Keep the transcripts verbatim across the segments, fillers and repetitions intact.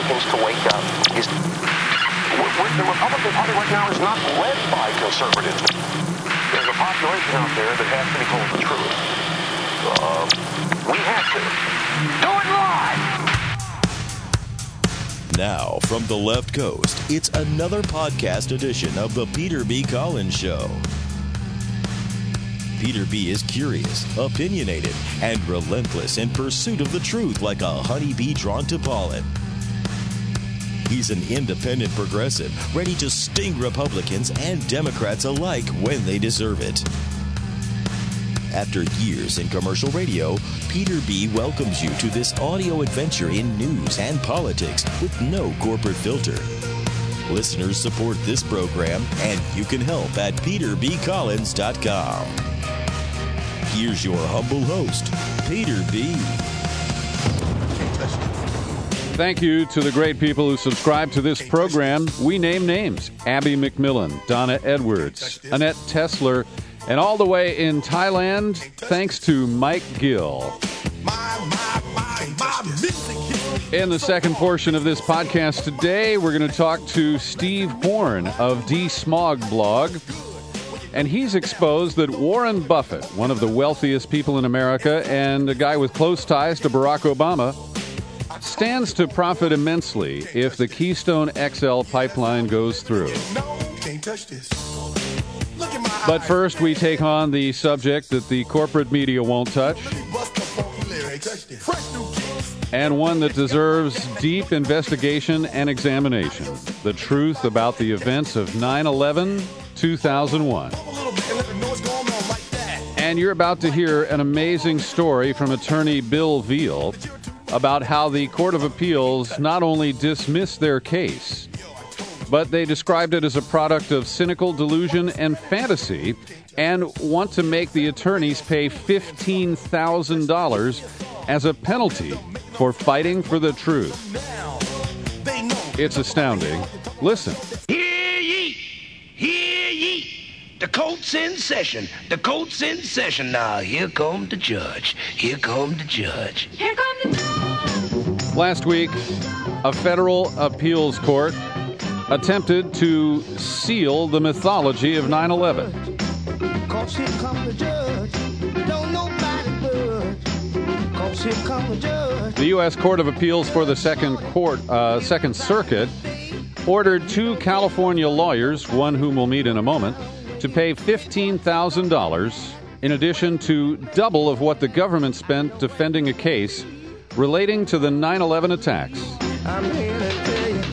Republicans to wake up. Is the Republican Party right now is not led by conservatives. There's a population out there that has to be told the truth. Uh, we have to. Do it live! Now, from the left coast, it's another podcast edition of The Peter B. Collins Show. Peter B. is curious, opinionated, and relentless in pursuit of the truth like a honeybee drawn to pollen. He's an independent progressive, ready to sting Republicans and Democrats alike when they deserve it. After years in commercial radio, Peter B. welcomes you to this audio adventure in news and politics with no corporate filter. Listeners support this program, and you can help at peter b collins dot com. Here's your humble host, Peter B. Thank you to the great people who subscribe to this program. We name names. Abby McMillan, Donna Edwards, Annette Tesler, and all the way in Thailand, thanks to Mike Gill. In the second portion of this podcast today, we're going to talk to Steve Horn of D-Smog Blog. And he's exposed that Warren Buffett, one of the wealthiest people in America and a guy with close ties to Barack Obama, stands to profit immensely if the Keystone X L pipeline goes through. But first, we take on the subject that the corporate media won't touch, and one that deserves deep investigation and examination: the truth about the events of nine eleven two thousand one. And you're about to hear an amazing story from attorney Bill Veal about how the Court of Appeals not only dismissed their case, but they described it as a product of cynical delusion and fantasy and want to make the attorneys pay fifteen thousand dollars as a penalty for fighting for the truth. It's astounding. Listen. Hear ye! Hear ye! The court's in session. The court's in session. Now, here come the judge. Here come the judge. Here come the judge. Last week, a federal appeals court attempted to seal the mythology of nine eleven. Cause here come the judge. Don't nobody budge. Cause here come the judge. The U S Court of Appeals for the Second Court, uh, Second Circuit ordered two California lawyers, one whom we'll meet in a moment, to pay fifteen thousand dollars in addition to double of what the government spent defending a case relating to the nine eleven attacks. I'm here to tell you.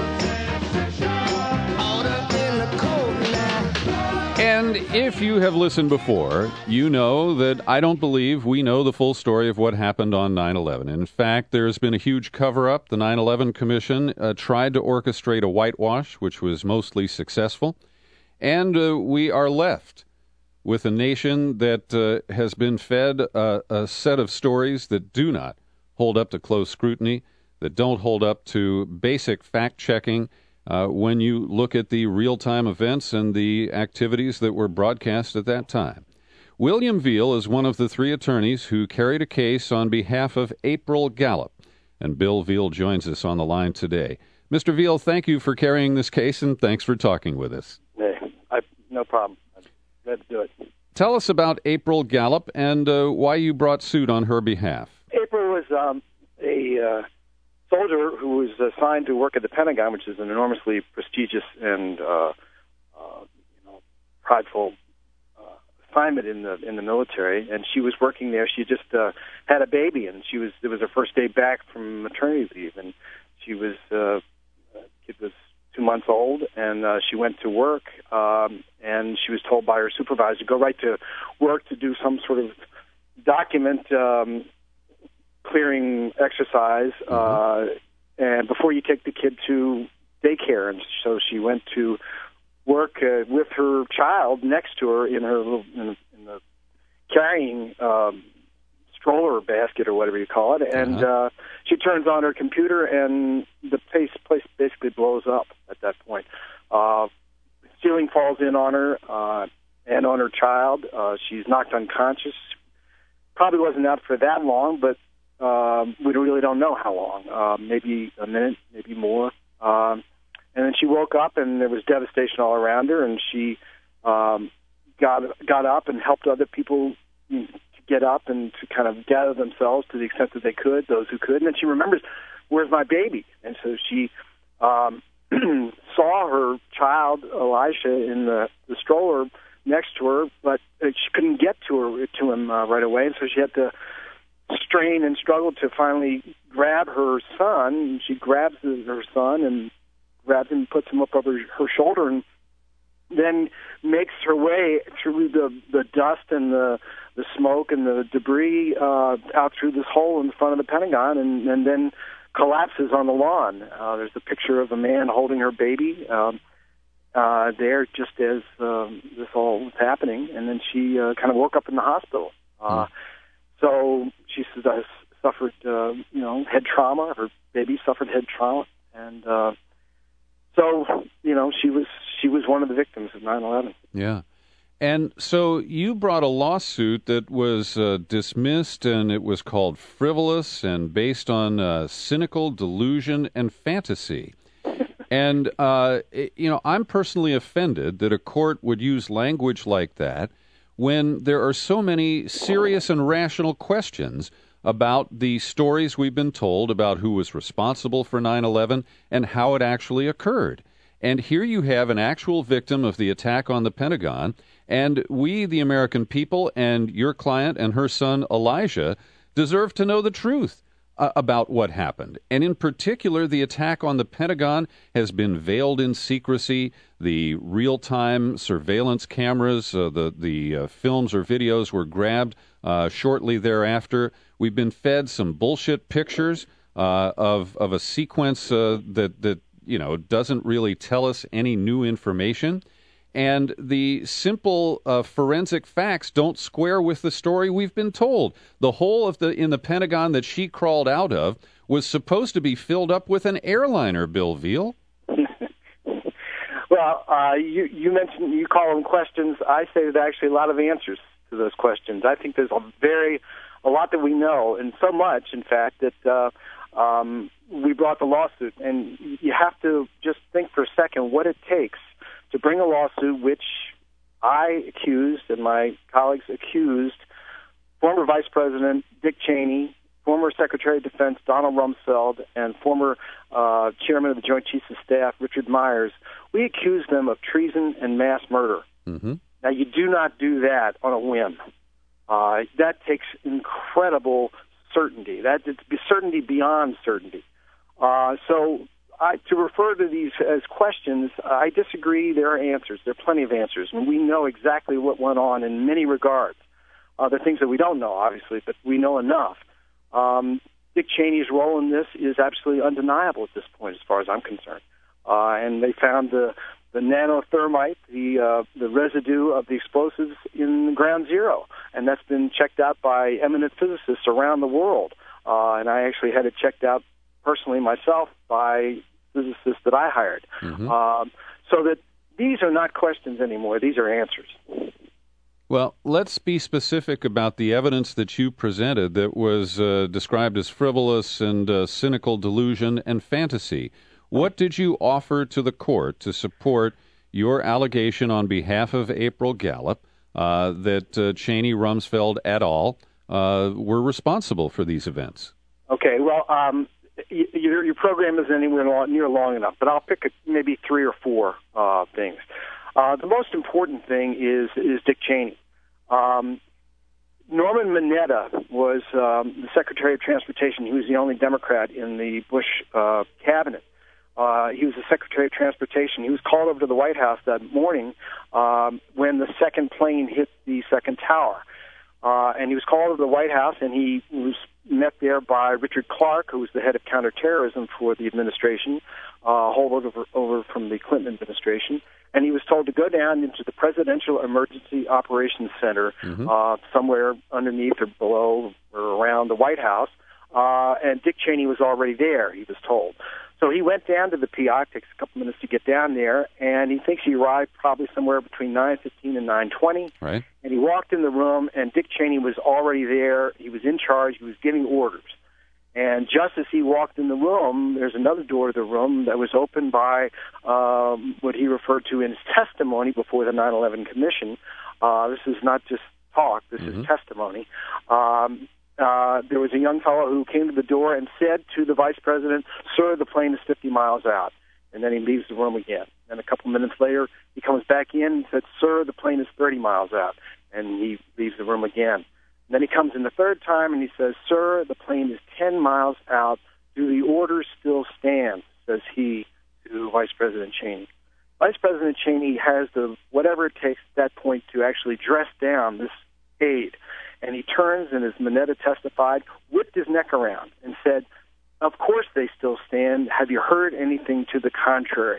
Order in the court now. And if you have listened before, you know that I don't believe we know the full story of what happened on nine eleven. In fact, there's been a huge cover-up. The nine eleven Commission uh, tried to orchestrate a whitewash, which was mostly successful. And uh, we are left with a nation that uh, has been fed uh, a set of stories that do not hold up to close scrutiny, that don't hold up to basic fact-checking uh, when you look at the real-time events and the activities that were broadcast at that time. William Veal is one of the three attorneys who carried a case on behalf of April Gallup, and Bill Veal joins us on the line today. Mister Veal, thank you for carrying this case, and thanks for talking with us. No problem. Let's do it. Tell us about April Gallup and uh, why you brought suit on her behalf. April was um, a uh, soldier who was assigned to work at the Pentagon, which is an enormously prestigious and uh, uh, you know, prideful uh, assignment in the in the military. And she was working there. She just uh, had a baby, and she was it was her first day back from maternity leave, and she was uh, kid was two months old, and uh, she went to work, um, and she was told by her supervisor to go right to work to do some sort of document um, clearing exercise, mm-hmm. uh, and before you take the kid to daycare. And so she went to work uh, with her child next to her in her little, in, in the carrying um, stroller basket or whatever you call it, and uh-huh. uh, she turns on her computer, and the place, place basically blows up at that point. Uh, ceiling falls in on her uh, and on her child. Uh, she's knocked unconscious. Probably wasn't out for that long, but Um, we really don't know how long, uh, maybe a minute, maybe more. Um, and then she woke up, and there was devastation all around her, and she um, got got up and helped other people you know, to get up and to kind of gather themselves to the extent that they could, those who could. And then she remembers, where's my baby? And so she um, saw her child, Elisha, in the, the stroller next to her, but she couldn't get to her to him uh, right away, and so she had to strain and struggle to finally grab her son. She grabs her son and grabs him, puts him up over her shoulder, and then makes her way through the the dust and the the smoke and the debris uh, out through this hole in the front of the Pentagon, and, and then collapses on the lawn. Uh, there's a picture of a man holding her baby um, uh, there just as um, this all was happening, and then she uh, kind of woke up in the hospital. Uh, mm. So she uh, suffered, uh, you know, head trauma. Her baby suffered head trauma, and uh, so you know she was she was one of the victims of nine eleven. Yeah. And so you brought a lawsuit that was uh, dismissed, and it was called frivolous and based on uh, cynical delusion and fantasy. And, uh, it, you know, I'm personally offended that a court would use language like that when there are so many serious and rational questions about the stories we've been told about who was responsible for nine eleven and how it actually occurred. And here you have an actual victim of the attack on the Pentagon, and we, the American people, and your client and her son, Elijah, deserve to know the truth uh, about what happened. And in particular, the attack on the Pentagon has been veiled in secrecy. The real-time surveillance cameras, uh, the, the uh, films or videos were grabbed uh, shortly thereafter. We've been fed some bullshit pictures uh, of, of a sequence uh, that, that you know, doesn't really tell us any new information. And the simple uh, forensic facts don't square with the story we've been told. The hole of the in the Pentagon that she crawled out of was supposed to be filled up with an airliner, Bill Veal. Well, uh, you, you mentioned, you call them questions. I say there's actually a lot of answers to those questions. I think there's a very, a lot that we know, and so much, in fact, that uh, um, we brought the lawsuit. And you have to just think for a second what it takes to bring a lawsuit which I accused and my colleagues accused former Vice President Dick Cheney, former Secretary of Defense Donald Rumsfeld, and former uh, Chairman of the Joint Chiefs of Staff Richard Myers. We accused them of treason and mass murder. Mm-hmm. Now, you do not do that on a whim. Uh, that takes incredible certainty. That it's certainty beyond certainty. Uh, so I, to refer to these as questions, I disagree. There are answers. There are plenty of answers, and we know exactly what went on in many regards. Uh, there are things that we don't know, obviously, but we know enough. Um, Dick Cheney's role in this is absolutely undeniable at this point, as far as I'm concerned. Uh, and they found the the nanothermite, the uh, the residue of the explosives in Ground Zero, and that's been checked out by eminent physicists around the world. Uh, and I actually had it checked out personally myself by physicists that I hired. Mm-hmm. Um, so that these are not questions anymore; these are answers. Well, let's be specific about the evidence that you presented that was uh, described as frivolous and uh, cynical delusion and fantasy. What did you offer to the court to support your allegation on behalf of April Gallup uh, that uh, Cheney, Rumsfeld, et al. Uh, were responsible for these events? Okay, well, um, y- your, your program isn't anywhere long, near long enough, but I'll pick a, maybe three or four uh, things. Uh, the most important thing is is Dick Cheney. Um, Norman Mineta was um, the Secretary of Transportation. He was the only Democrat in the Bush uh, cabinet. Uh, he was the Secretary of Transportation. He was called over to the White House that morning um, when the second plane hit the second tower. Uh, and he was called over to the White House, and he was met there by Richard Clark, who was the head of counterterrorism for the administration, uh, hold over, over from the Clinton administration. And he was told to go down into the Presidential Emergency Operations Center, mm-hmm. uh, somewhere underneath or below or around the White House. Uh, and Dick Cheney was already there, he was told. So he went down to the P I. It takes a couple minutes to get down there, and he thinks he arrived probably somewhere between nine fifteen and nine twenty. Right. And he walked in the room, and Dick Cheney was already there. He was in charge. He was giving orders. And just as he walked in the room, there's another door to the room that was opened by um, what he referred to in his testimony before the nine eleven Commission. Uh, this is not just talk, this mm-hmm. is testimony. Um, uh, there was a young fellow who came to the door and said to the vice president, "Sir, the plane is fifty miles out." And then he leaves the room again. And a couple minutes later, he comes back in and said, "Sir, the plane is thirty miles out." And he leaves the room again. And then he comes in the third time and he says, "Sir, the plane is ten miles out. Do the orders still stand?" says he to Vice President Cheney. Vice President Cheney has the whatever it takes at that point to actually dress down this aide. And he turns, and as Mineta testified, whipped his neck around and said, "Of course they still stand. Have you heard anything to the contrary?"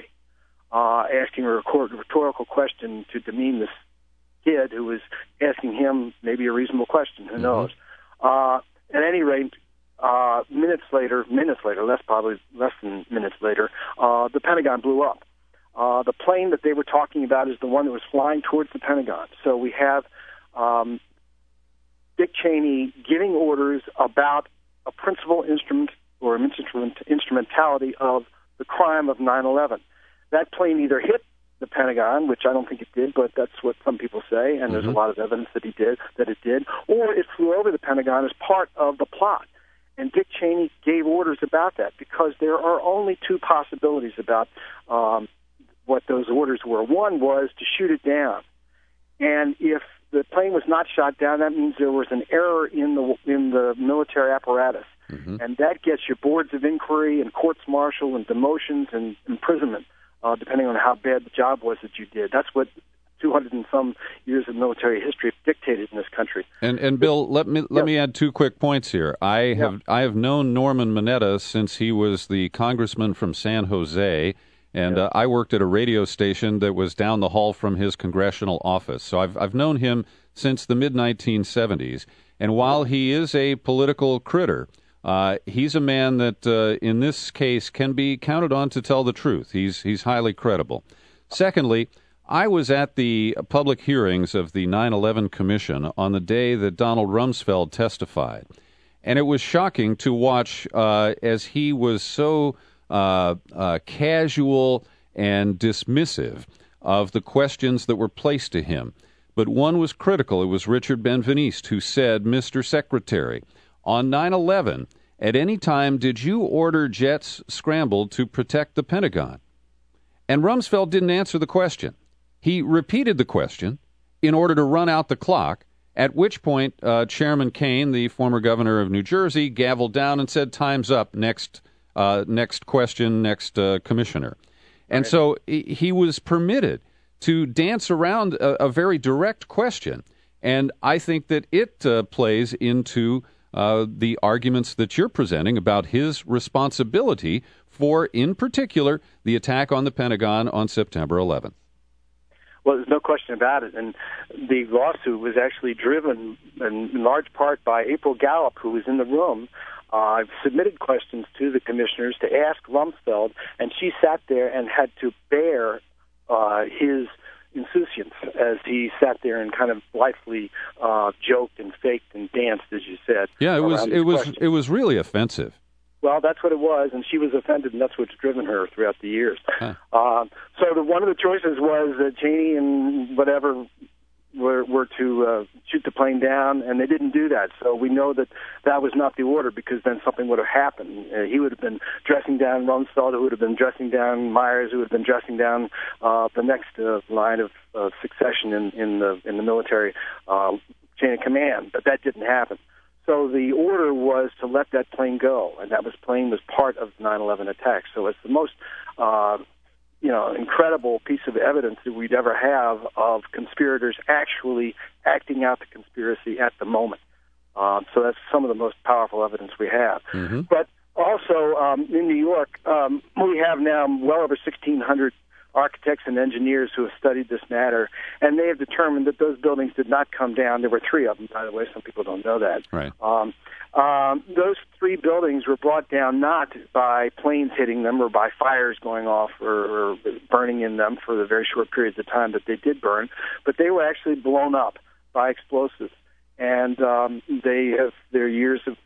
Uh, asking a rhetorical question to demean this kid who was asking him maybe a reasonable question. Who mm-hmm. knows? Uh, at any rate, uh, minutes later, minutes later, less probably less than minutes later, uh, the Pentagon blew up. Uh, the plane that they were talking about is the one that was flying towards the Pentagon. So we have um, Dick Cheney giving orders about a principal instrument or instrument, instrumentality of the crime of nine eleven. That plane either hit the Pentagon, which I don't think it did, but that's what some people say, and mm-hmm. there's a lot of evidence that he did, that it did, or it flew over the Pentagon as part of the plot. And Dick Cheney gave orders about that because there are only two possibilities about um, what those orders were. One was to shoot it down, and if the plane was not shot down, that means there was an error in the in the military apparatus, mm-hmm. and that gets you boards of inquiry and courts-martial and demotions and imprisonment. Uh, depending on how bad the job was that you did. That's what two hundred and some years of military history have dictated in this country. And and Bill, let me let yeah. me add two quick points here. I have yeah. I have known Norman Mineta since he was the congressman from San Jose, and yeah. uh, I worked at a radio station that was down the hall from his congressional office. So I've I've known him since the mid nineteen seventies. And while he is a political critter, Uh, he's a man that, uh, in this case, can be counted on to tell the truth. He's he's highly credible. Secondly, I was at the public hearings of the nine eleven Commission on the day that Donald Rumsfeld testified, and it was shocking to watch uh, as he was so uh, uh, casual and dismissive of the questions that were placed to him. But one was critical. It was Richard Benveniste who said, "Mister Secretary, on nine eleven, at any time did you order jets scrambled to protect the Pentagon?" And Rumsfeld didn't answer the question. He repeated the question in order to run out the clock, at which point uh, Chairman Kaine, the former governor of New Jersey, gavelled down and said, "Time's up, next uh, next question, next uh, commissioner." And right. so he was permitted to dance around a, a very direct question. And I think that it uh, plays into Uh, the arguments that you're presenting about his responsibility for, in particular, the attack on the Pentagon on September eleventh. Well, there's no question about it. And the lawsuit was actually driven in large part by April Gallup, who was in the room. Uh, submitted questions to the commissioners to ask Rumsfeld, and she sat there and had to bear uh, his insouciance as he sat there and kind of blithely uh, joked and faked and danced, as you said. Yeah, it was it was questions. It was really offensive. Well, that's what it was, and she was offended, and that's what's driven her throughout the years. Huh. Uh, so the, one of the choices was that Cheney and whatever were, were to uh, shoot the plane down, and they didn't do that. So we know that that was not the order, because then something would have happened. Uh, he would have been dressing down Rumsfeld, who would have been dressing down Myers, who would have been dressing down uh, the next uh, line of uh, succession in, in the in the military uh, chain of command. But that didn't happen. So the order was to let that plane go, and that was plane was part of the nine eleven attack. So it's the most uh, you know, incredible piece of evidence that we'd ever have of conspirators actually acting out the conspiracy at the moment. Uh, so that's some of the most powerful evidence we have. Mm-hmm. But also um, in New York, um, we have now well over sixteen hundred architects and engineers who have studied this matter, and they have determined that those buildings did not come down. There were three of them, by the way. Some people don't know that. Right. Um, um, those three buildings were brought down not by planes hitting them or by fires going off or, or burning in them for the very short periods of time that they did burn, but they were actually blown up by explosives. And um, they have their years of, of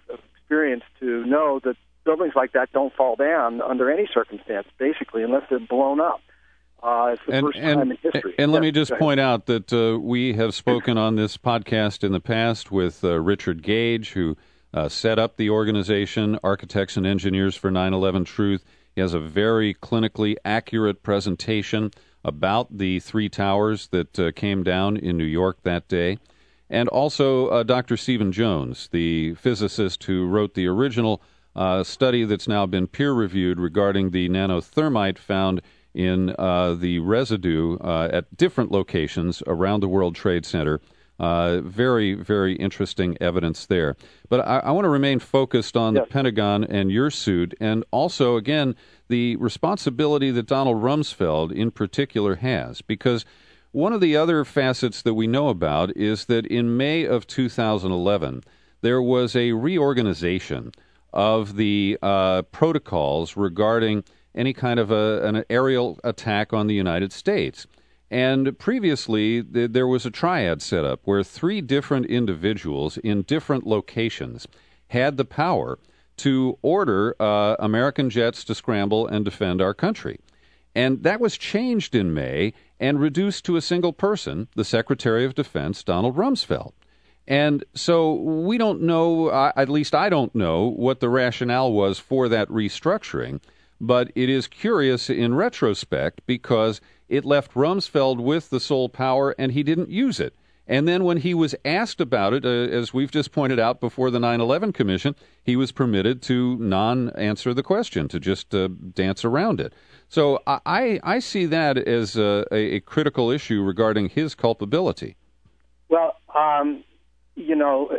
experience to know that buildings like that don't fall down under any circumstance, basically, unless they're blown up. Uh, it's the and, first and, time in history. And let yes, me just point out that uh, we have spoken on this podcast in the past with uh, Richard Gage, who uh, set up the organization Architects and Engineers for nine eleven Truth. He has a very clinically accurate presentation about the three towers that uh, came down in New York that day. And also uh, Doctor Stephen Jones, the physicist who wrote the original uh, study that's now been peer-reviewed regarding the nanothermite found in uh, the residue uh, at different locations around the World Trade Center. Uh, very, very interesting evidence there. But I, I want to remain focused on yes. the Pentagon and your suit, and also, again, the responsibility that Donald Rumsfeld in particular has, because one of the other facets that we know about is that in May of two thousand eleven, there was a reorganization of the uh, protocols regarding any kind of a, an aerial attack on the United States. And previously, th- there was a triad set up where three different individuals in different locations had the power to order uh, American jets to scramble and defend our country. And that was changed in May and reduced to a single person, the Secretary of Defense, Donald Rumsfeld. And so we don't know, uh, at least I don't know, what the rationale was for that restructuring. But it is curious in retrospect because it left Rumsfeld with the sole power and he didn't use it. And then when he was asked about it, uh, as we've just pointed out before the nine eleven Commission, he was permitted to non-answer the question, to just uh, dance around it. So I, I see that as a, a critical issue regarding his culpability. Well, um, you know,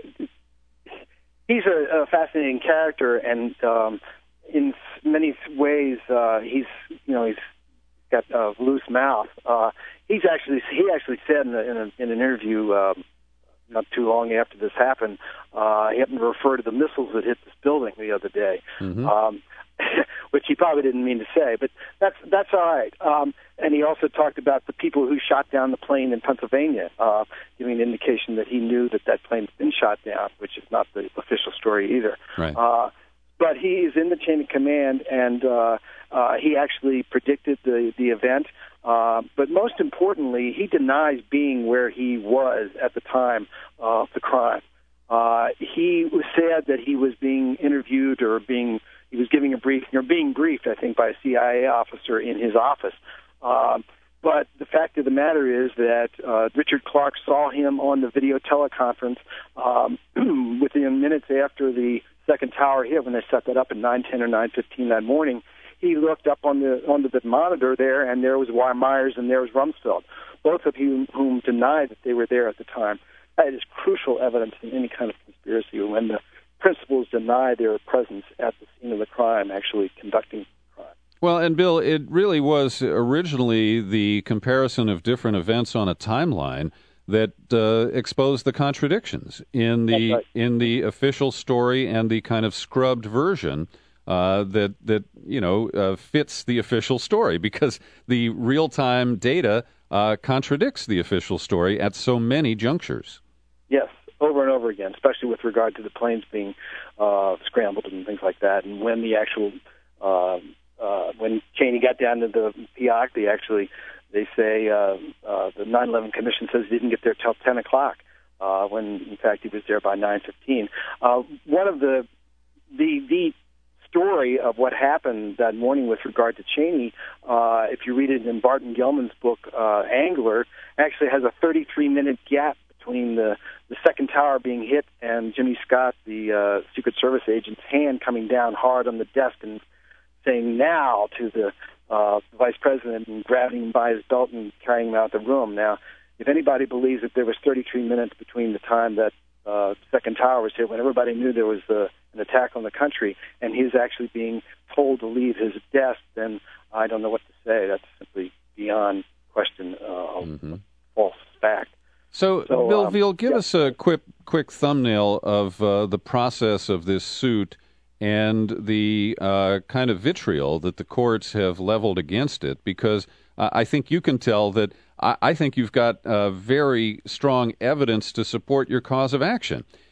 he's a, a fascinating character, and um, in many ways, uh, he's you know he's got a loose mouth. Uh, he's actually he actually said in, a, in, a, in an interview um, not too long after this happened, uh, he happened to refer to the missiles that hit this building the other day, mm-hmm. um, which he probably didn't mean to say, but that's that's all right. Um, and he also talked about the people who shot down the plane in Pennsylvania, uh, giving an indication that he knew that that plane had been shot down, which is not the official story either. Right. Uh, But he is in the chain of command, and uh, uh, he actually predicted the, the event. Uh, but most importantly, he denies being where he was at the time of the crime. Uh, he said that he was being interviewed or being he was giving a briefing or being briefed, I think, by a C I A officer in his office. Um, but the fact of the matter is that uh, Richard Clark saw him on the video teleconference um, within minutes after the second tower hit, when they set that up at nine ten or nine fifteen that morning. He looked up on the onto the monitor there, and there was Wire Myers and there was Rumsfeld, both of whom, whom denied that they were there at the time. That is crucial evidence in any kind of conspiracy, when the principals deny their presence at the scene of the crime, actually conducting the crime. Well, and Bill, it really was originally the comparison of different events on a timeline that uh, exposed the contradictions in the right. in the official story and the kind of scrubbed version uh, that that you know uh, fits the official story, because the real time data uh, contradicts the official story at so many junctures. Yes, over and over again, especially with regard to the planes being uh, scrambled and things like that, and when the actual uh, uh, when Cheney got down to the P O C, they actually. They say uh, uh, the nine eleven Commission says he didn't get there till ten o'clock, uh, when in fact he was there by nine fifteen. Uh, one of the the the story of what happened that morning with regard to Cheney, uh, if you read it in Barton Gellman's book uh, Angler, actually has a thirty-three minute gap between the the second tower being hit and Jimmy Scott, the uh, Secret Service agent's hand coming down hard on the desk and saying "now" to the Uh, the vice president, and grabbing him by his belt and carrying him out of the room. Now, if anybody believes that there was thirty-three minutes between the time that uh, second tower was hit, when everybody knew there was uh, an attack on the country, and he was actually being told to leave his desk, then I don't know what to say. That's simply beyond question uh, of mm-hmm. false fact. So, so Bill um, Veal, give yeah. us a quick, quick thumbnail of uh, the process of this suit and the uh, kind of vitriol that the courts have leveled against it, because uh, I think you can tell that I, I think you've got uh, very strong evidence to support your cause of action.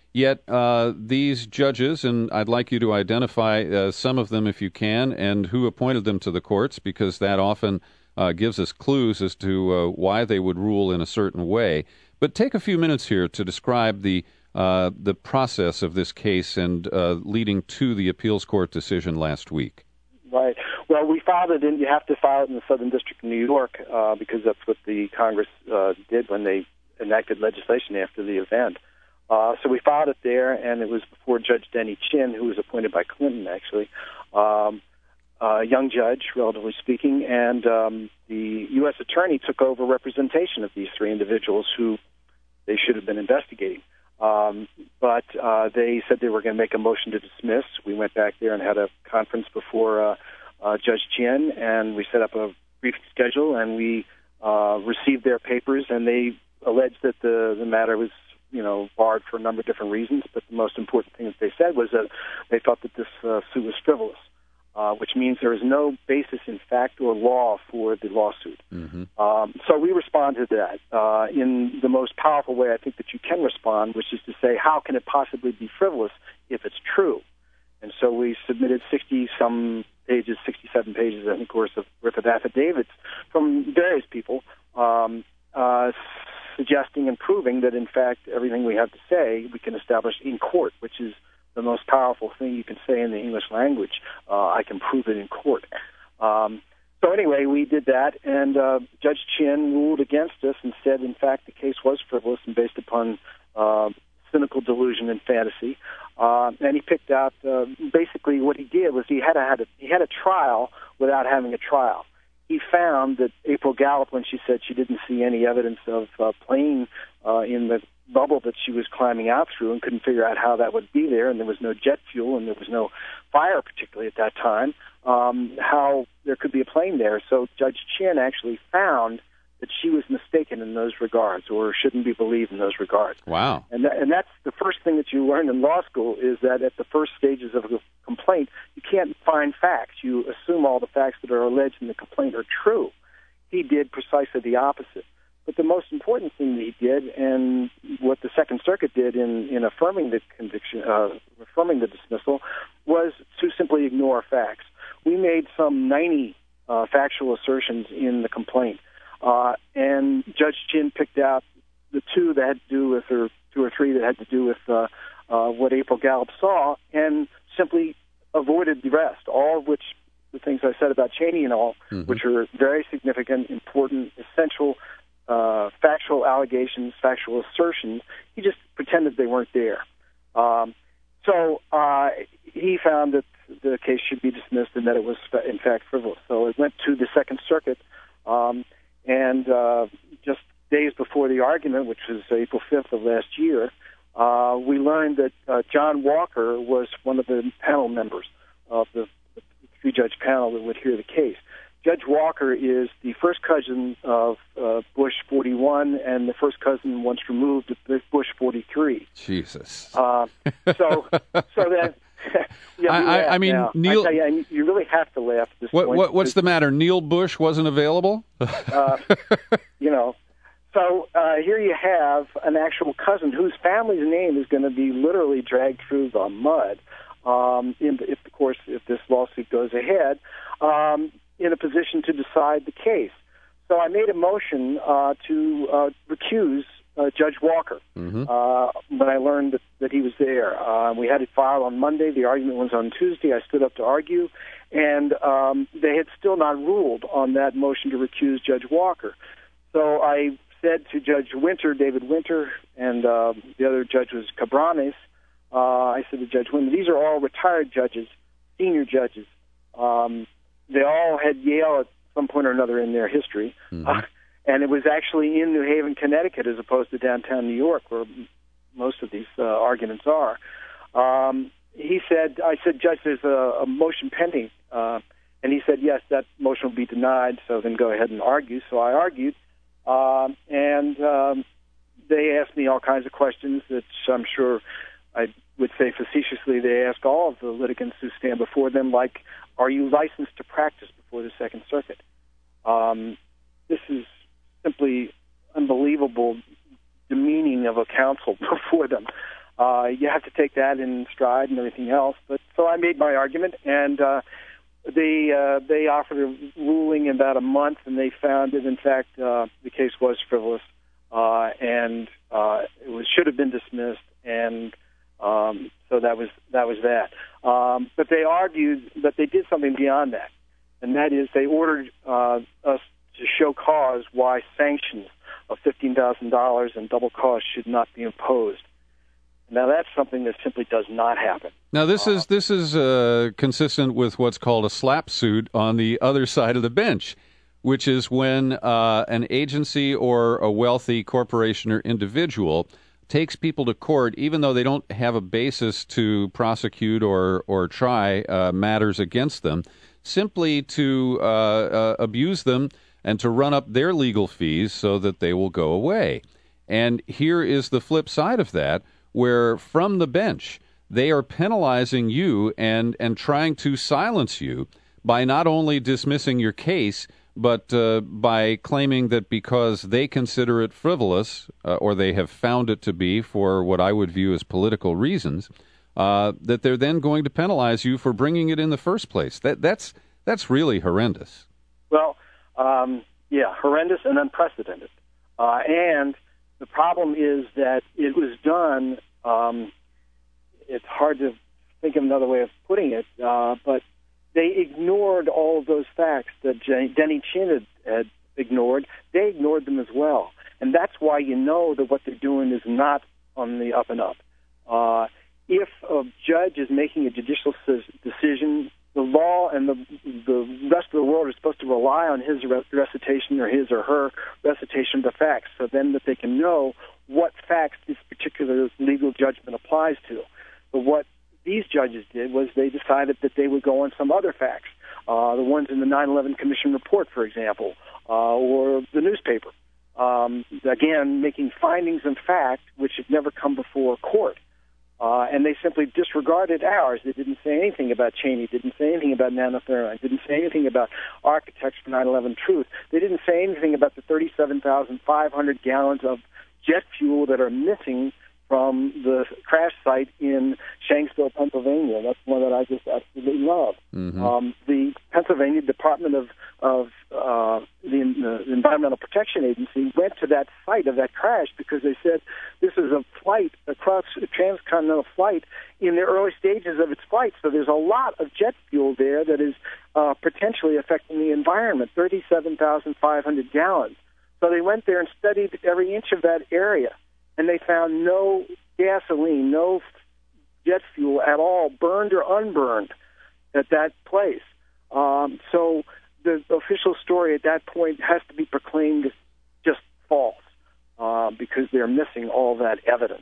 Yet uh, these judges, and I'd like you to identify uh, some of them if you can, and who appointed them to the courts, because that often uh, gives us clues as to uh, why they would rule in a certain way. But take a few minutes here to describe the uh, the process of this case and uh, leading to the appeals court decision last week. Right. Well, we filed it in, you have to file it in the Southern District of New York uh, because that's what the Congress uh, did when they enacted legislation after the event. Uh, so we filed it there, and it was before Judge Denny Chin, who was appointed by Clinton, actually, um, a young judge, relatively speaking, and um, the U S attorney took over representation of these three individuals who they should have been investigating. Um, but uh, they said they were going to make a motion to dismiss. We went back there and had a conference before uh, uh, Judge Chin, and we set up a briefing schedule, and we uh, received their papers, and they alleged that the, the matter was, you know, barred for a number of different reasons, but the most important thing that they said was that they thought that this uh, suit was frivolous, uh, which means there is no basis in fact or law for the lawsuit. Mm-hmm. Um, so we responded to that uh, in the most powerful way I think that you can respond, which is to say, how can it possibly be frivolous if it's true? And so we submitted sixty-some pages, sixty-seven pages, I think, worth of, worth of affidavits from various people, um, uh, suggesting and proving that, in fact, everything we have to say we can establish in court, which is the most powerful thing you can say in the English language. Uh, I can prove it in court. Um, so anyway, we did that, and uh, Judge Chin ruled against us and said, in fact, the case was frivolous and based upon uh, cynical delusion and fantasy. Uh, and he picked out, uh, basically what he did was he had a, had a, he had a trial without having a trial. He found that April Gallup, when she said she didn't see any evidence of uh, plane uh, in the bubble that she was climbing out through and couldn't figure out how that would be there, and there was no jet fuel and there was no fire particularly at that time, um, how there could be a plane there. So Judge Chin actually found that she was mistaken in those regards, or shouldn't be believed in those regards. Wow. And, that, and that's the first thing that you learn in law school, is that at the first stages of a complaint, you can't find facts. You assume all the facts that are alleged in the complaint are true. He did precisely the opposite. But the most important thing that he did, and what the Second Circuit did in, in affirming the conviction, uh, affirming the dismissal, was to simply ignore facts. We made some ninety uh, factual assertions in the complaint. Uh, and Judge Chin picked out the two that had to do with, or two or three that had to do with uh, uh, what April Gallup saw, and simply avoided the rest, all of which, the things I said about Cheney and all, mm-hmm. which are very significant, important, essential, uh, factual allegations, factual assertions. He just pretended they weren't there. Um, so uh, he found that the case should be dismissed and that it was, in fact, frivolous. So it went to the Second Circuit. Um, And uh, just days before the argument, which was April fifth of last year, uh, we learned that uh, John Walker was one of the panel members of the, the three-judge panel that would hear the case. Judge Walker is the first cousin of uh, Bush forty-one and the first cousin once removed of Bush forty-three. Jesus. Uh, so, so that... yeah, I, I, I mean, now. Neil... I you, you really have to laugh at this what, point. What, what's the matter? Neil Bush wasn't available? uh, you know, so uh, here you have an actual cousin whose family's name is going to be literally dragged through the mud, um, in, if, of course, if this lawsuit goes ahead, um, in a position to decide the case. So I made a motion uh, to uh, recuse Uh, Judge Walker, mm-hmm. uh, when I learned that, that he was there. Uh, we had it filed on Monday. The argument was on Tuesday. I stood up to argue, and um, they had still not ruled on that motion to recuse Judge Walker. So I said to Judge Winter, David Winter, and uh, the other judge was Cabranes, uh, I said to Judge Winter, these are all retired judges, senior judges. Um, they all had Yale at some point or another in their history. Mm-hmm. Uh, And it was actually in New Haven, Connecticut, as opposed to downtown New York, where most of these uh, arguments are. Um, he said, I said, Judge, there's a, a motion pending. Uh, and he said, yes, that motion will be denied, so then go ahead and argue. So I argued, uh, and um, they asked me all kinds of questions that I'm sure I would say facetiously they ask all of the litigants who stand before them, like, are you licensed to practice before the Second Circuit? Um, this is simply unbelievable demeaning of a counsel before them. uh, you have to take that in stride and everything else. But so I made my argument, and uh, they uh, they offered a ruling in about a month, and they found that in fact uh, the case was frivolous, uh, and uh, it was should have been dismissed, and um, so that was that was that. Um, but they argued that they did something beyond that, and that is they ordered uh, us to show cause why sanctions of fifteen thousand dollars and double cost should not be imposed. Now, that's something that simply does not happen. Now, this is this is uh, consistent with what's called a slap suit on the other side of the bench, which is when uh, an agency or a wealthy corporation or individual takes people to court, even though they don't have a basis to prosecute or, or try uh, matters against them, simply to uh, uh, abuse them and to run up their legal fees so that they will go away. And here is the flip side of that, where from the bench they are penalizing you and, and trying to silence you by not only dismissing your case, but uh, by claiming that because they consider it frivolous, uh, or they have found it to be for what I would view as political reasons, uh, that they're then going to penalize you for bringing it in the first place. That that's that's really horrendous. Well, um, yeah, horrendous and unprecedented. Uh, and the problem is that it was done, um, it's hard to think of another way of putting it, uh, but they ignored all of those facts that Denny Chin had, had ignored. They ignored them as well. And that's why you know that what they're doing is not on the up and up. Uh, if a judge is making a judicial decision, the law and the, the rest of the world are supposed to rely on his recitation or his or her recitation of the facts, so then that they can know what facts this particular legal judgment applies to. But what these judges did was they decided that they would go on some other facts, uh, the ones in the nine eleven Commission report, for example, uh, or the newspaper. Um, again, making findings and fact which had never come before court. Uh, and they simply disregarded ours. They didn't say anything about Cheney, didn't say anything about nanothermite, didn't say anything about architects for nine eleven Truth. They didn't say anything about the thirty-seven thousand five hundred gallons of jet fuel that are missing from the crash site in Shanksville, Pennsylvania. That's one that I just absolutely love. Mm-hmm. Um, the Pennsylvania Department of, of uh, the, the Environmental Protection Agency went to that site of that crash because they said this is a flight, a cross a transcontinental flight in the early stages of its flight. So there's a lot of jet fuel there that is uh, potentially affecting the environment, thirty-seven thousand five hundred gallons. So they went there and studied every inch of that area. And they found no gasoline, no jet fuel at all, burned or unburned, at that place. Um, so the official story at that point has to be proclaimed as just false uh, because they're missing all that evidence.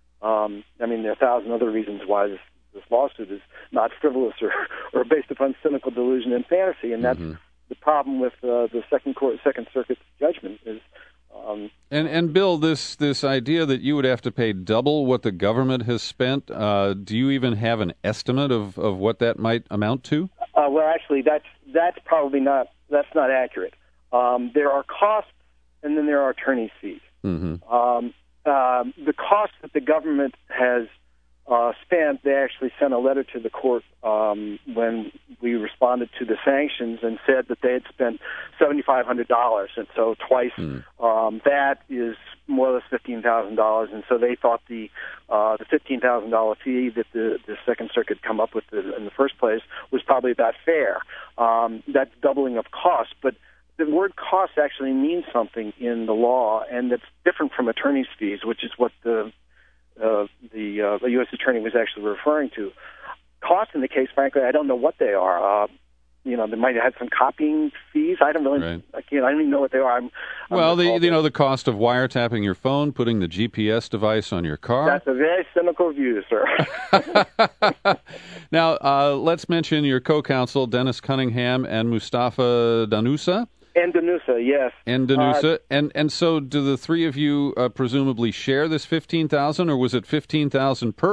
Um, I mean, there are a thousand other reasons why this, this lawsuit is not frivolous or, or based upon cynical delusion and fantasy, and that's mm-hmm. the problem with uh, the Second Court, Second Circuit's judgment is. Um, and and Bill, this this idea that you would have to pay double what the government has spent, uh, do you even have an estimate of, of what that might amount to? Uh, well, actually, that's that's probably not that's not accurate. Um, there are costs, and then there are attorney's fees. Mm-hmm. Um, uh, the costs that the government has uh, spent, they actually sent a letter to the court um, when we responded to the sanctions and said that they had spent seven thousand five hundred dollars, and so twice mm. um, that is more or less fifteen thousand dollars, and so they thought the uh, the fifteen thousand dollars fee that the, the Second Circuit come up with in the first place was probably about fair. Um, that's doubling of cost, but the word cost actually means something in the law, and it's different from attorney's fees, which is what the uh, the uh, U S attorney was actually referring to. Costs in the case, frankly, I don't know what they are. Uh, you know, they might have had some copying fees. I don't really, right. I can't, I don't even know what they are. I'm, I'm well, the, you know, the cost of wiretapping your phone, putting the G P S device on your car. That's a very cynical view, sir. Now, uh, let's mention your co-counsel, Dennis Cunningham and Mustafa Danusa. And Danusa, yes. And Danusa. Uh, and and so do the three of you uh, presumably share this fifteen thousand dollars, or was it fifteen thousand dollars per?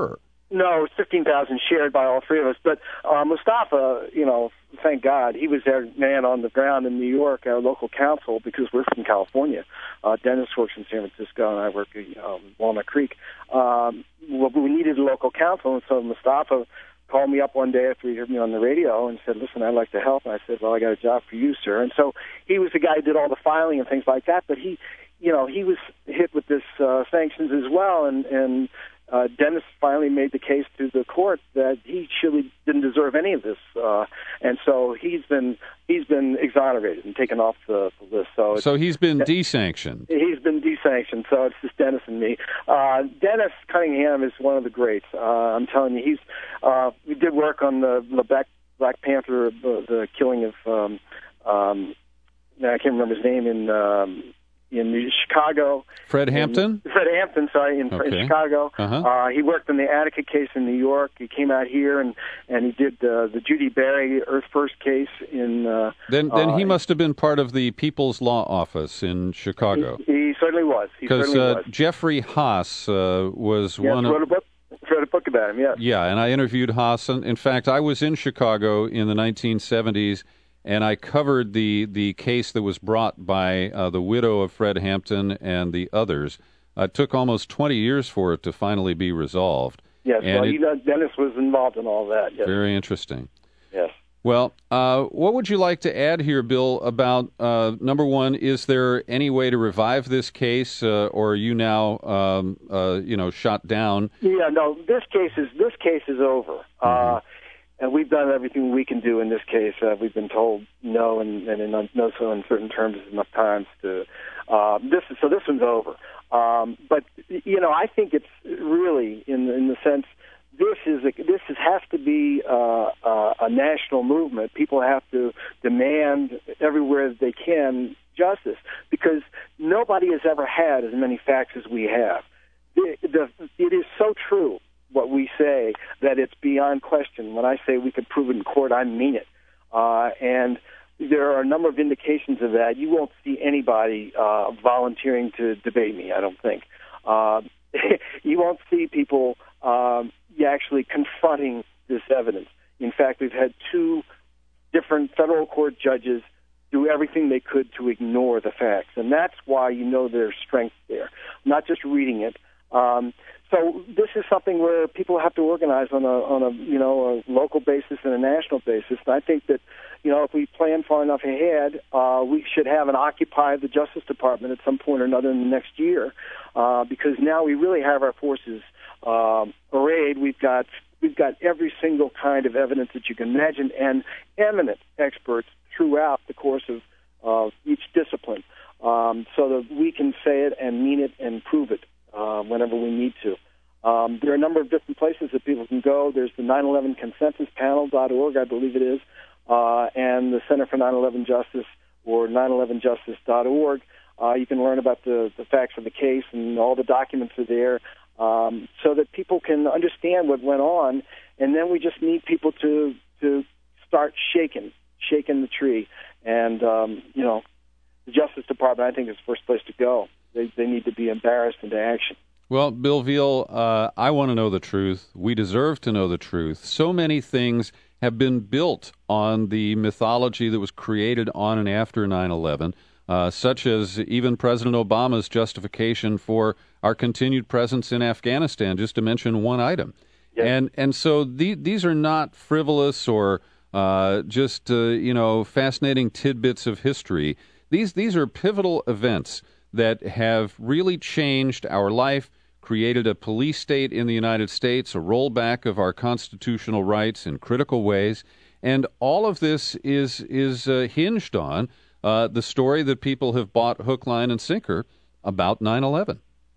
No, it's fifteen thousand shared by all three of us. But uh, Mustafa, you know, thank God, he was our man on the ground in New York, our local counsel, because we're from California. Uh, Dennis works in San Francisco, and I work in um, Walnut Creek. Um, well, we needed a local counsel, and so Mustafa called me up one day after he heard me on the radio and said, listen, I'd like to help. And I said, well, I got a job for you, sir. And so he was the guy who did all the filing and things like that, but he, you know, he was hit with this uh, sanctions as well, and, and Uh, Dennis finally made the case to the court that he surely didn't deserve any of this, uh, and so he's been he's been exonerated and taken off the, the list. So, so he's been desanctioned. He's been desanctioned. So it's just Dennis and me. Uh, Dennis Cunningham is one of the greats. Uh, I'm telling you, he's uh, we did work on the, the Black, Black Panther, the, the killing of um, um, I can't remember his name in. Um, in Chicago. Fred Hampton? In, Fred Hampton, sorry, in, okay. in Chicago. Uh-huh. Uh, he worked on the Attica case in New York. He came out here, and, and he did uh, the Judy Berry Earth First case in... Uh, then then uh, he must have been part of the People's Law Office in Chicago. He, he certainly was. Because uh, Jeffrey Haas uh, was yes, one wrote of... A book, wrote a book about him, yes. Yeah, and I interviewed Haas. In fact, I was in Chicago in the nineteen seventies, and I covered the, the case that was brought by uh, the widow of Fred Hampton and the others. Uh, it took almost twenty years for it to finally be resolved. Yes, and well, it, you know, Dennis was involved in all that. Yes. Very interesting. Yes. Well, uh, what would you like to add here, Bill, about, uh, number one, is there any way to revive this case, uh, or are you now, um, uh, you know, shot down? Yeah, no, this case is, this case is over. Mm-hmm. Uh, And we've done everything we can do in this case. Uh, we've been told no, and, and in no so in certain terms enough times to. Uh, this is, so this one's over. Um, but you know, I think it's really in in the sense this is a, this is, has to be uh, uh, a national movement. People have to demand everywhere that they can justice, because nobody has ever had as many facts as we have. The, the, it is so true what we say, that it's beyond question. When I say we could prove it in court, I mean it. Uh, and there are a number of indications of that. You won't see anybody uh, volunteering to debate me, I don't think. Uh, you won't see people um, actually confronting this evidence. In fact, we've had two different federal court judges do everything they could to ignore the facts. And that's why you know there's strength there, not just reading it. Um, so this is something where people have to organize on a on a you know a local basis and a national basis. And I think that you know if we plan far enough ahead, uh, we should have an Occupy the Justice Department at some point or another in the next year, uh, because now we really have our forces um, arrayed. We've got we've got every single kind of evidence that you can imagine, and eminent experts throughout the course of uh, each discipline, um, so that we can say it and mean it and prove it. Uh, whenever we need to. Um, there are a number of different places that people can go. There's the nine eleven consensus panel dot org, I believe it is, uh, and the Center for nine eleven Justice, or nine eleven justice dot org. Uh, you can learn about the, the facts of the case, and all the documents are there, um, so that people can understand what went on, and then we just need people to to start shaking, shaking the tree. And, um, you know, the Justice Department, I think, is the first place to go. They, they need to be embarrassed into action. Well, Bill Veal, uh, I want to know the truth. We deserve to know the truth. So many things have been built on the mythology that was created on and after nine eleven, uh, such as even President Obama's justification for our continued presence in Afghanistan, just to mention one item. Yes. And and so the, these are not frivolous or uh, just, uh, you know, fascinating tidbits of history. These These are pivotal events that have really changed our life, created a police state in the United States, a rollback of our constitutional rights in critical ways, and all of this is is uh, hinged on uh, the story that people have bought hook, line, and sinker about nine eleven.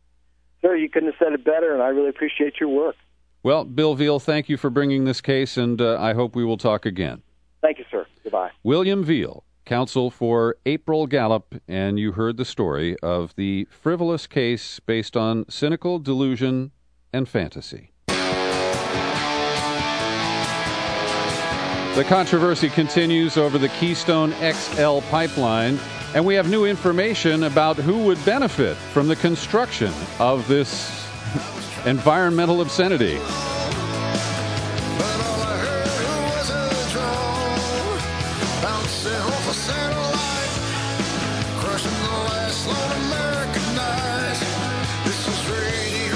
Sir, you couldn't have said it better, and I really appreciate your work. Well, Bill Veal, thank you for bringing this case, and uh, I hope we will talk again. Thank you, sir. Goodbye. William Veal, counsel for April Gallup, and you heard the story of the frivolous case based on cynical delusion and fantasy. The controversy continues over the Keystone X L pipeline, and we have new information about who would benefit from the construction of this environmental obscenity. set off a satellite, crushing the last lone American night. This is Radio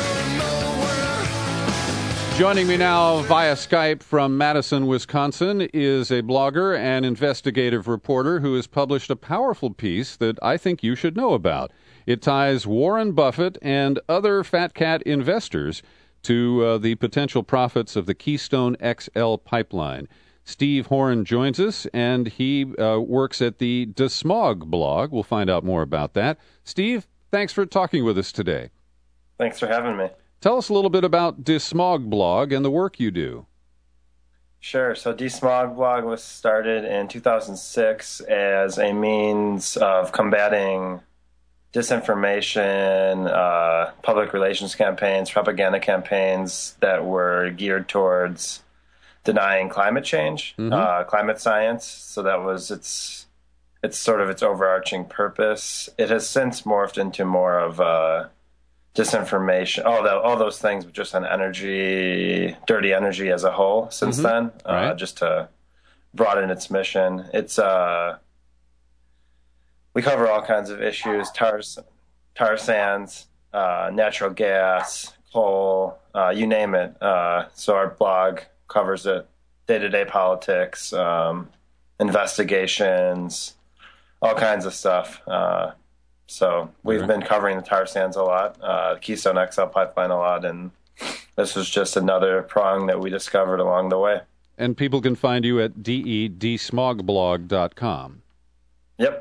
Nowhere. Joining me now via Skype from Madison, Wisconsin, is a blogger and investigative reporter who has published a powerful piece that I think you should know about. It ties Warren Buffett and other fat cat investors to uh, the potential profits of the Keystone X L pipeline. Steve Horn joins us, and he uh, works at the DeSmog blog. We'll find out more about that. Steve, thanks for talking with us today. Thanks for having me. Tell us a little bit about DeSmog blog and the work you do. Sure. So DeSmog blog was started in two thousand six as a means of combating disinformation, uh, public relations campaigns, propaganda campaigns that were geared towards denying climate change, mm-hmm. uh, climate science. So that was its it's sort of its overarching purpose. It has since morphed into more of a disinformation, all that, all those things, but just on energy, dirty energy as a whole. Since mm-hmm. then, uh, right. just to broaden its mission, it's uh. We cover all kinds of issues, tar, tar sands, uh, natural gas, coal, uh, you name it. Uh, so our blog covers it, day-to-day politics, um, investigations, all kinds of stuff. Uh, so we've mm-hmm. been covering the tar sands a lot, uh, the Keystone X L pipeline a lot, and this was just another prong that we discovered along the way. And people can find you at d e d smog blog dot com. Yep.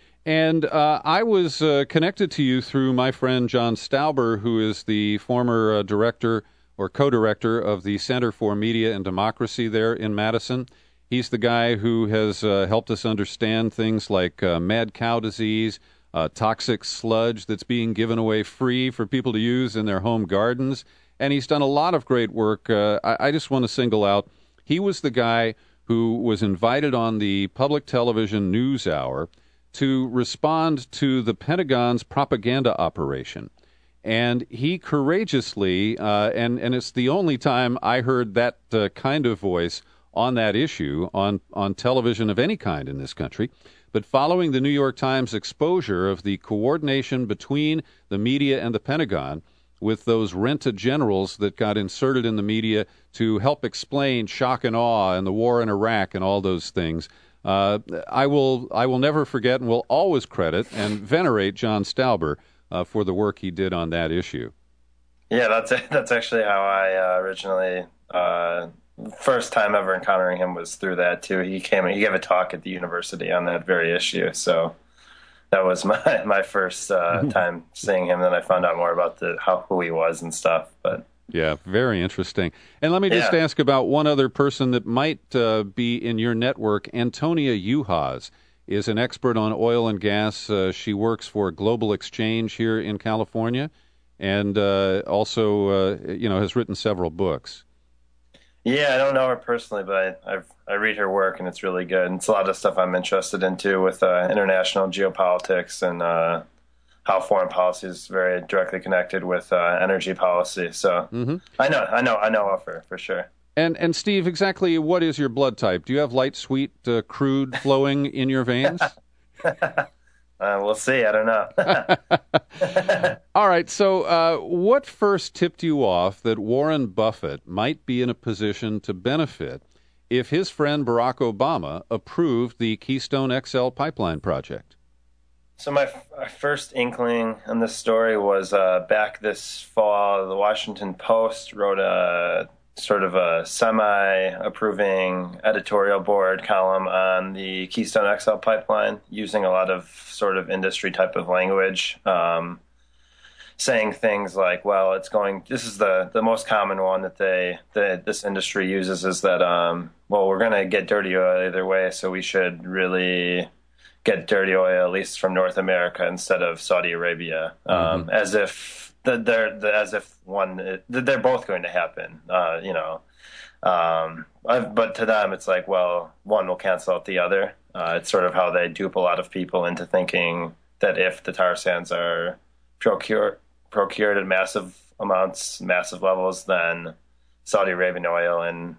And uh, I was uh, connected to you through my friend John Stauber, who is the former uh, director or co-director of the Center for Media and Democracy there in Madison. He's the guy who has uh, helped us understand things like uh, mad cow disease, uh, toxic sludge that's being given away free for people to use in their home gardens. And he's done a lot of great work. Uh, I, I just want to single out, he was the guy who was invited on the public television news hour to respond to the Pentagon's propaganda operation. And he courageously, uh, and, and it's the only time I heard that uh, kind of voice on that issue on, on television of any kind in this country, but following the New York Times exposure of the coordination between the media and the Pentagon with those rent-a generals that got inserted in the media to help explain shock and awe and the war in Iraq and all those things, Uh, I will I will never forget and will always credit and venerate John Stauber uh, for the work he did on that issue. Yeah, that's that's actually how I uh, originally uh, first time ever encountering him was through that too. He came he gave a talk at the university on that very issue, so that was my my first uh, time seeing him. Then I found out more about the how who he was and stuff, but. Yeah, very interesting. And let me just yeah. ask about one other person that might uh, be in your network. Antonia Juhas is an expert on oil and gas. Uh, she works for Global Exchange here in California, and uh, also, uh, you know, has written several books. Yeah, I don't know her personally, but I I've, I read her work, and it's really good. And it's a lot of stuff I'm interested into with uh, international geopolitics and uh, how foreign policy is very directly connected with uh, energy policy. So mm-hmm. I know, I know, I know of her for sure. And and Steve, exactly what is your blood type? Do you have light, sweet, uh, crude flowing in your veins? uh, we'll see. I don't know. All right. So uh, what first tipped you off that Warren Buffett might be in a position to benefit if his friend Barack Obama approved the Keystone X L pipeline project? So my, my first inkling on this story was uh, back this fall, the Washington Post wrote a sort of a semi-approving editorial board column on the Keystone X L pipeline, using a lot of sort of industry type of language, um, saying things like, well, it's going, this is the, the most common one that they, that this industry uses is that, um, well, we're going to get dirty oil either way, so we should really get dirty oil, at least from North America instead of Saudi Arabia, um, mm-hmm. as if the, they're the, as if one they're both going to happen, uh, you know. Um, I've, but to them, it's like, well, one will cancel out the other. Uh, it's sort of how they dupe a lot of people into thinking that if the tar sands are procured procured at massive amounts, massive levels, then Saudi Arabian oil and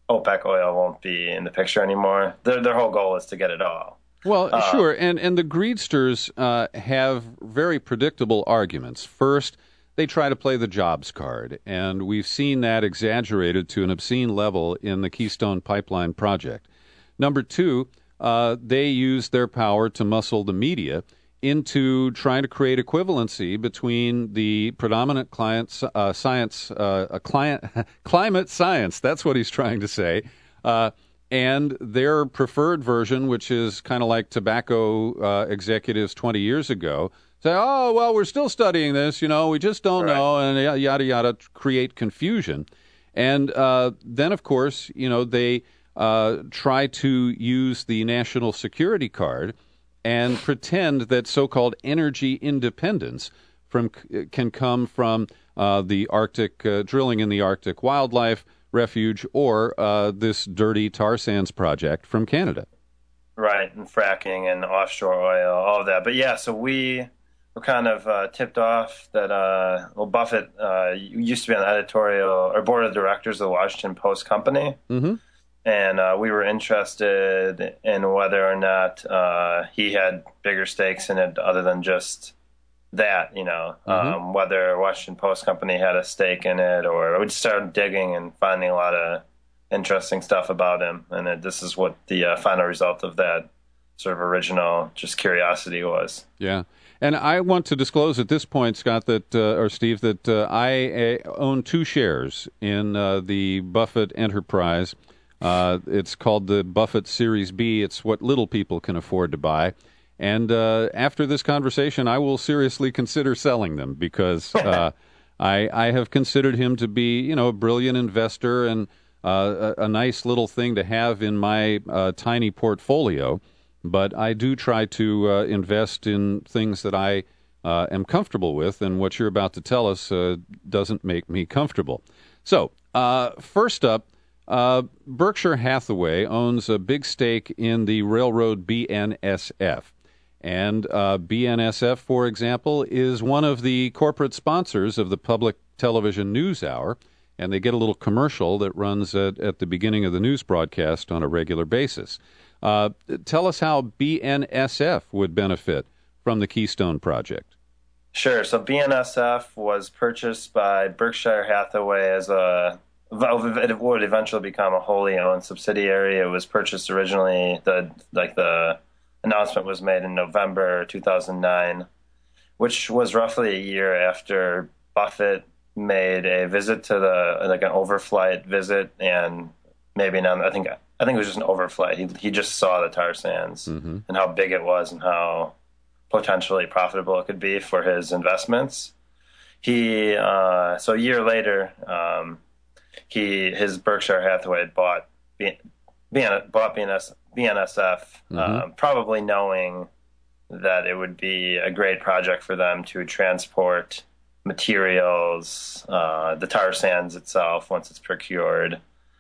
OPEC oil won't be in the picture anymore. Their their whole goal is to get it all. Well, uh, sure, and and the greedsters uh, have very predictable arguments. First, they try to play the jobs card, and we've seen that exaggerated to an obscene level in the Keystone Pipeline project. Number two, uh, they use their power to muscle the media into trying to create equivalency between the predominant client uh, science, uh, a client climate science. That's what he's trying to say. Uh, and their preferred version, which is kind of like tobacco uh, executives twenty years ago, say, "Oh, well, we're still studying this. You know, we just don't right. know," and yada yada, create confusion. And uh, then, of course, you know, they uh, try to use the national security card and pretend that so-called energy independence from can come from uh, the Arctic, uh, drilling in the Arctic wildlife refuge, or uh, this dirty tar sands project from Canada. Right, and fracking and offshore oil, all of that. But yeah, so we were kind of uh, tipped off that, uh, well, Buffett uh, used to be on the editorial or board of directors of the Washington Post company. Mm-hmm. And uh, we were interested in whether or not uh, he had bigger stakes in it other than just that, you know, mm-hmm. um, whether Washington Post Company had a stake in it, or we just started digging and finding a lot of interesting stuff about him. And it, this is what the uh, final result of that sort of original just curiosity was. Yeah. And I want to disclose at this point, Scott, that uh, or Steve, that uh, I uh, own two shares in uh, the Buffett enterprise. Uh, it's called the Buffett Series B. It's what little people can afford to buy. And uh, after this conversation, I will seriously consider selling them because uh, I, I have considered him to be, you know, a brilliant investor and uh, a, a nice little thing to have in my uh, tiny portfolio. But I do try to uh, invest in things that I uh, am comfortable with, and what you're about to tell us uh, doesn't make me comfortable. So, uh, first up, Uh, Berkshire Hathaway owns a big stake in the railroad B N S F. And uh, B N S F, for example, is one of the corporate sponsors of the public television news hour, and they get a little commercial that runs at, at the beginning of the news broadcast on a regular basis. Uh, tell us how B N S F would benefit from the Keystone Project. Sure. So B N S F was purchased by Berkshire Hathaway as a it would eventually become a wholly owned subsidiary. It was purchased originally, the like the announcement was made in November two thousand nine, which was roughly a year after Buffett made a visit to the, like an overflight visit, and maybe not, I think I think it was just an overflight. He he just saw the tar sands mm-hmm. and how big it was and how potentially profitable it could be for his investments. He uh, so a year later, um, he his Berkshire Hathaway bought B, B, bought B N S, B N S F, mm-hmm. uh, probably knowing that it would be a great project for them to transport materials, uh, the tar sands itself once it's procured,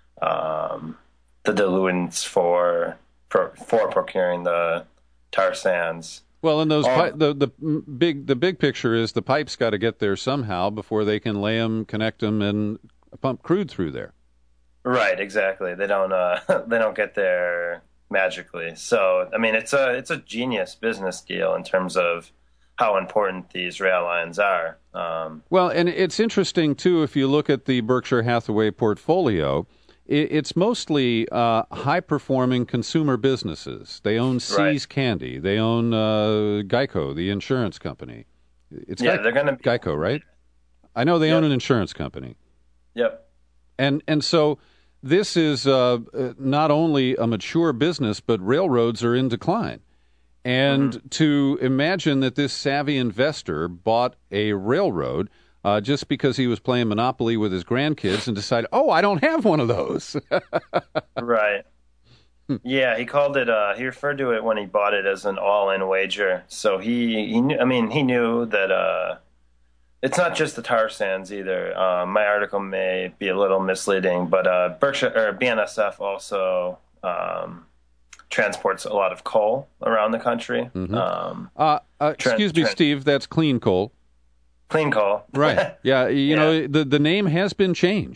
um, the diluents for, for for procuring the tar sands. Well, and those pi- the the big the big picture is the pipes got to get there somehow before they can lay them, connect them, and pump crude through there. Right, exactly. They don't uh, they don't get there magically. So, I mean, it's a it's a genius business deal in terms of how important these rail lines are. Um, well, and it's interesting too if you look at the Berkshire Hathaway portfolio. It's mostly uh, high-performing consumer businesses. They own See's right. Candy. They own uh, Geico, the insurance company. It's yeah, Ge- they're going to be Geico, right? I know they yep. own an insurance company. Yep. And and so this is uh, not only a mature business, but railroads are in decline. And mm-hmm. to imagine that this savvy investor bought a railroad Uh, just because he was playing Monopoly with his grandkids and decided, oh, I don't have one of those. Right. Yeah, he called it, uh, he referred to it when he bought it as an all-in wager. So he, he knew, I mean, he knew that uh, it's not just the tar sands either. Um, my article may be a little misleading, but uh, Berkshire or B N S F also um, transports a lot of coal around the country. Mm-hmm. Um, uh, uh, excuse tra- me, tra- Steve, that's clean coal. Clean coal. Right. Yeah, you yeah. know, the, the name has been changed.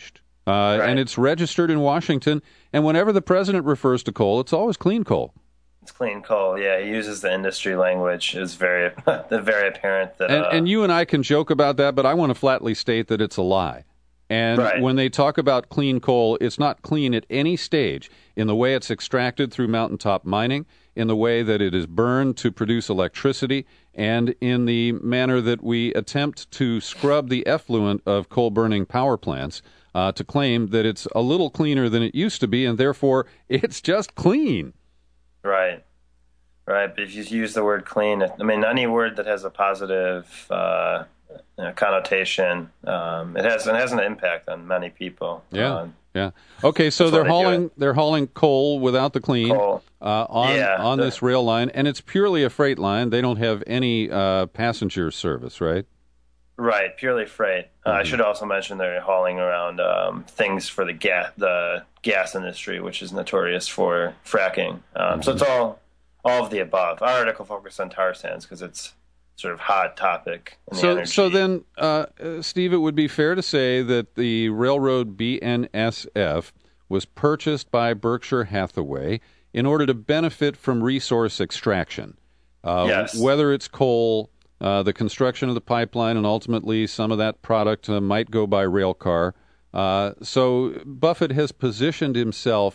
uh, right. and it's registered in Washington. And whenever the president refers to coal, it's always clean coal. It's clean coal. Yeah, he uses the industry language. It's very, very apparent that. And, uh, and you and I can joke about that, but I want to flatly state that it's a lie. And right. when they talk about clean coal, it's not clean at any stage in the way it's extracted through mountaintop mining, in the way that it is burned to produce electricity, and in the manner that we attempt to scrub the effluent of coal-burning power plants uh, to claim that it's a little cleaner than it used to be, and therefore it's just clean. Right. Right. But if you use the word clean, I mean, any word that has a positive uh, you know, connotation, um, it has it has an impact on many people. Yeah. Uh, yeah. Okay, so they're they hauling they're hauling coal without the clean Coal. uh, on Yeah, on the- this rail line, and it's purely a freight line. They don't have any uh, passenger service, right? Right, purely freight. Uh, I should also mention they're hauling around um, things for the gas, the gas industry, which is notorious for fracking. Um, so it's all all of the above. Our article focused on tar sands because it's sort of hot topic in the So, energy. so then, uh, uh, Steve, it would be fair to say that the railroad B N S F was purchased by Berkshire Hathaway in order to benefit from resource extraction. Uh, Yes. Whether it's coal, uh, the construction of the pipeline, and ultimately some of that product uh, might go by rail car. Uh, so Buffett has positioned himself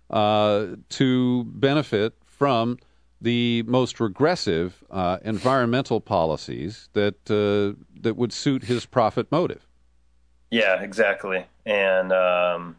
uh, to benefit from the most regressive uh, environmental policies that uh, that would suit his profit motive. Yeah, exactly. And um,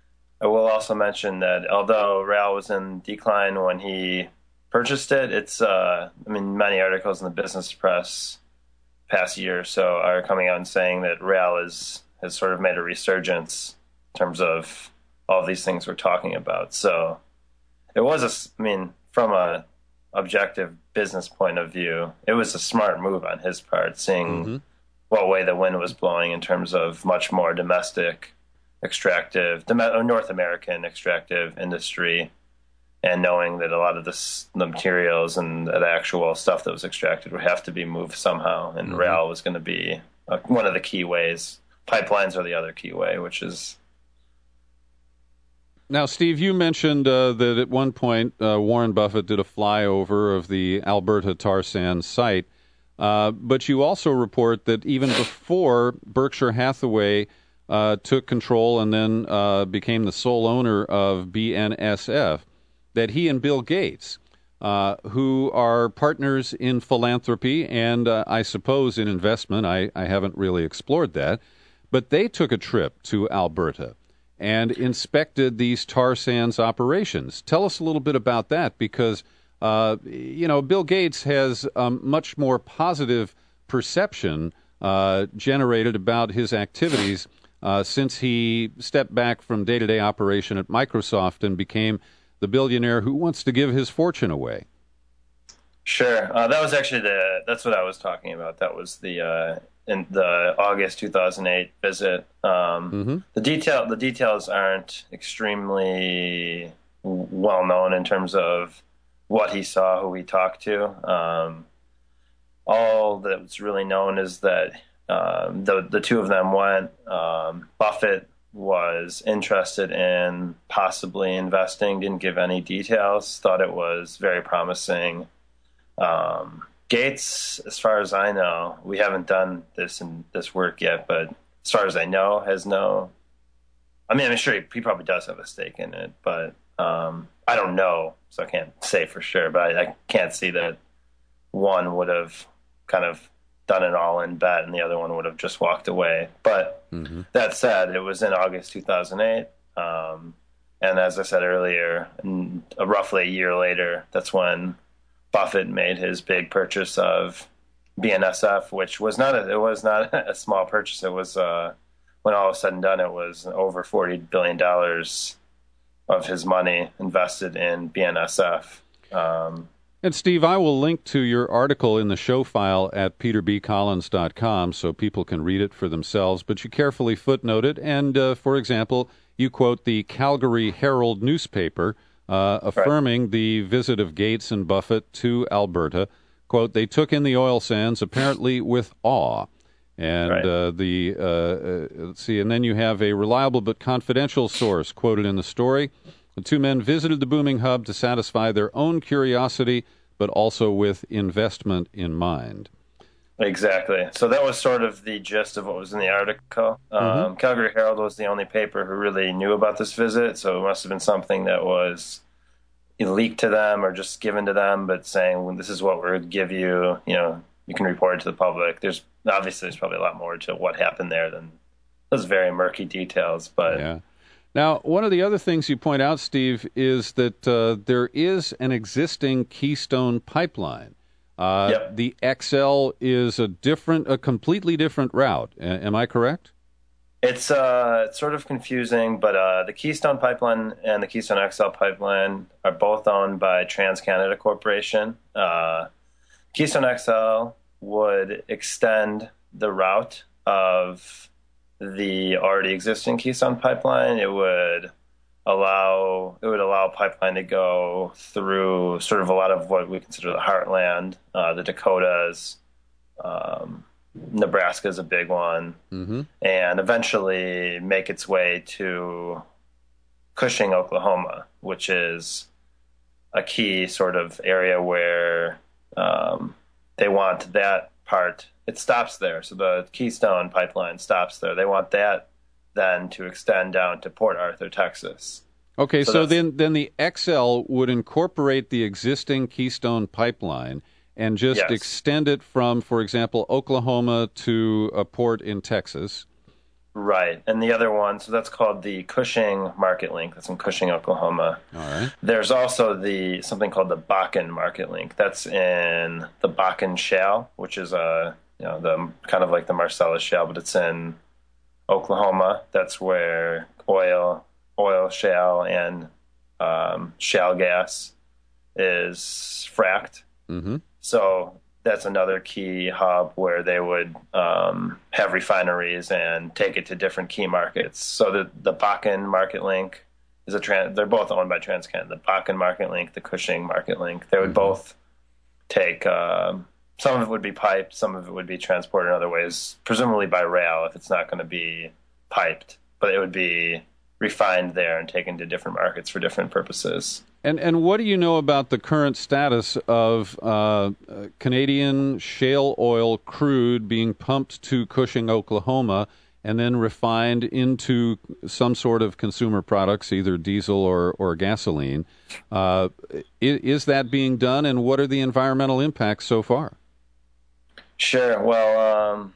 I will also mention that although rail was in decline when he purchased it, it's uh, I mean, many articles in the business press past year or so are coming out and saying that rail is has sort of made a resurgence in terms of all of these things we're talking about. So it was a, I mean, from a objective business point of view, it was a smart move on his part, seeing Mm-hmm. what way the wind was blowing in terms of much more domestic extractive, dom- North American extractive industry, and knowing that a lot of this, the materials and the actual stuff that was extracted would have to be moved somehow, and Mm-hmm. rail was going to be uh, one of the key ways. Pipelines are the other key way, which is Now, Steve, you mentioned uh, that at one point uh, Warren Buffett did a flyover of the Alberta tar sands site, uh, but you also report that even before Berkshire Hathaway uh, took control and then uh, became the sole owner of B N S F, that he and Bill Gates, uh, who are partners in philanthropy and uh, I suppose in investment, I, I haven't really explored that, but they took a trip to Alberta and inspected these tar sands operations. Tell us a little bit about that, because, uh, you know, Bill Gates has a much more positive perception uh, generated about his activities uh, since he stepped back from day-to-day operation at Microsoft and became the billionaire who wants to give his fortune away. Sure. Uh, that was actually the, that's what I was talking about. That was the, uh, in the August two thousand eight visit. Um, Mm-hmm. the detail, the details aren't extremely well known in terms of what he saw, who he talked to. Um, all that's really known is that, um, the, the two of them went, um, Buffett was interested in possibly investing, didn't give any details, thought it was very promising. Um, Gates, as far as I know, we haven't done this in this work yet, but as far as I know, has no, I mean, I'm sure he, he probably does have a stake in it, but um, I don't know, so I can't say for sure, but I, I can't see that one would have kind of done an all-in bet and the other one would have just walked away. But Mm-hmm. that said, it was in August two thousand eight, um, and as I said earlier, n- uh, roughly a year later, that's when Buffett made his big purchase of B N S F, which was not a, it was not a small purchase. It was, uh, when all was said and done, it was over forty billion dollars of his money invested in B N S F. Um, And, Steve, I will link to your article in the show file at peter b collins dot com so people can read it for themselves, but you carefully footnote it. And, uh, for example, you quote the Calgary Herald newspaper uh, affirming right. the visit of Gates and Buffett to Alberta. Quote, they took in the oil sands apparently with awe. And Right. uh, the uh, uh, let's see, and then you have a reliable but confidential source quoted in the story. The two men visited the booming hub to satisfy their own curiosity, but also with investment in mind. Exactly. So that was sort of the gist of what was in the article. Um, Mm-hmm. Calgary Herald was the only paper who really knew about this visit, so it must have been something that was leaked to them or just given to them, but saying, well, this is what we're going to give you, you know, you can report it to the public. There's obviously there's probably a lot more to what happened there than those very murky details, but Yeah. Now, one of the other things you point out, Steve, is that uh, there is an existing Keystone pipeline. Uh, Yep. The X L is a different, a completely different route. A- am I correct? It's uh, it's sort of confusing, but uh, the Keystone Pipeline and the Keystone X L Pipeline are both owned by TransCanada Corporation. Uh, Keystone X L would extend the route of the already existing Keystone Pipeline. It would allow it would allow pipeline to go through sort of a lot of what we consider the heartland, uh, the Dakotas. Um, Nebraska is a big one, Mm-hmm. and eventually make its way to Cushing, Oklahoma, which is a key sort of area where um, they want that part. It stops there. So the Keystone Pipeline stops there. They want that then to extend down to Port Arthur, Texas. Okay, So so, that's- then, then the X L would incorporate the existing Keystone Pipeline and just Yes. extend it from, for example, Oklahoma to a port in Texas. Right. And the other one, so that's called the Cushing Market Link. That's in Cushing, Oklahoma. All right. There's also the something called the Bakken Market Link. That's in the Bakken Shale, which is a you know the kind of like the Marcellus Shale, but it's in Oklahoma. That's where oil, oil shale, and um, shale gas is fracked. Mm-hmm. So that's another key hub where they would um, have refineries and take it to different key markets. So the the Bakken Market Link is a trans. They're both owned by TransCanada. The Bakken Market Link, the Cushing Market Link. They would Mhm. both take. Um, some of it would be piped. Some of it would be transported in other ways, presumably by rail if it's not going to be piped. But it would be refined there and taken to different markets for different purposes. And and what do you know about the current status of uh, uh, Canadian shale oil crude being pumped to Cushing, Oklahoma, and then refined into some sort of consumer products, either diesel or, or gasoline? Uh, is, is that being done, and what are the environmental impacts so far? Sure. Well, um,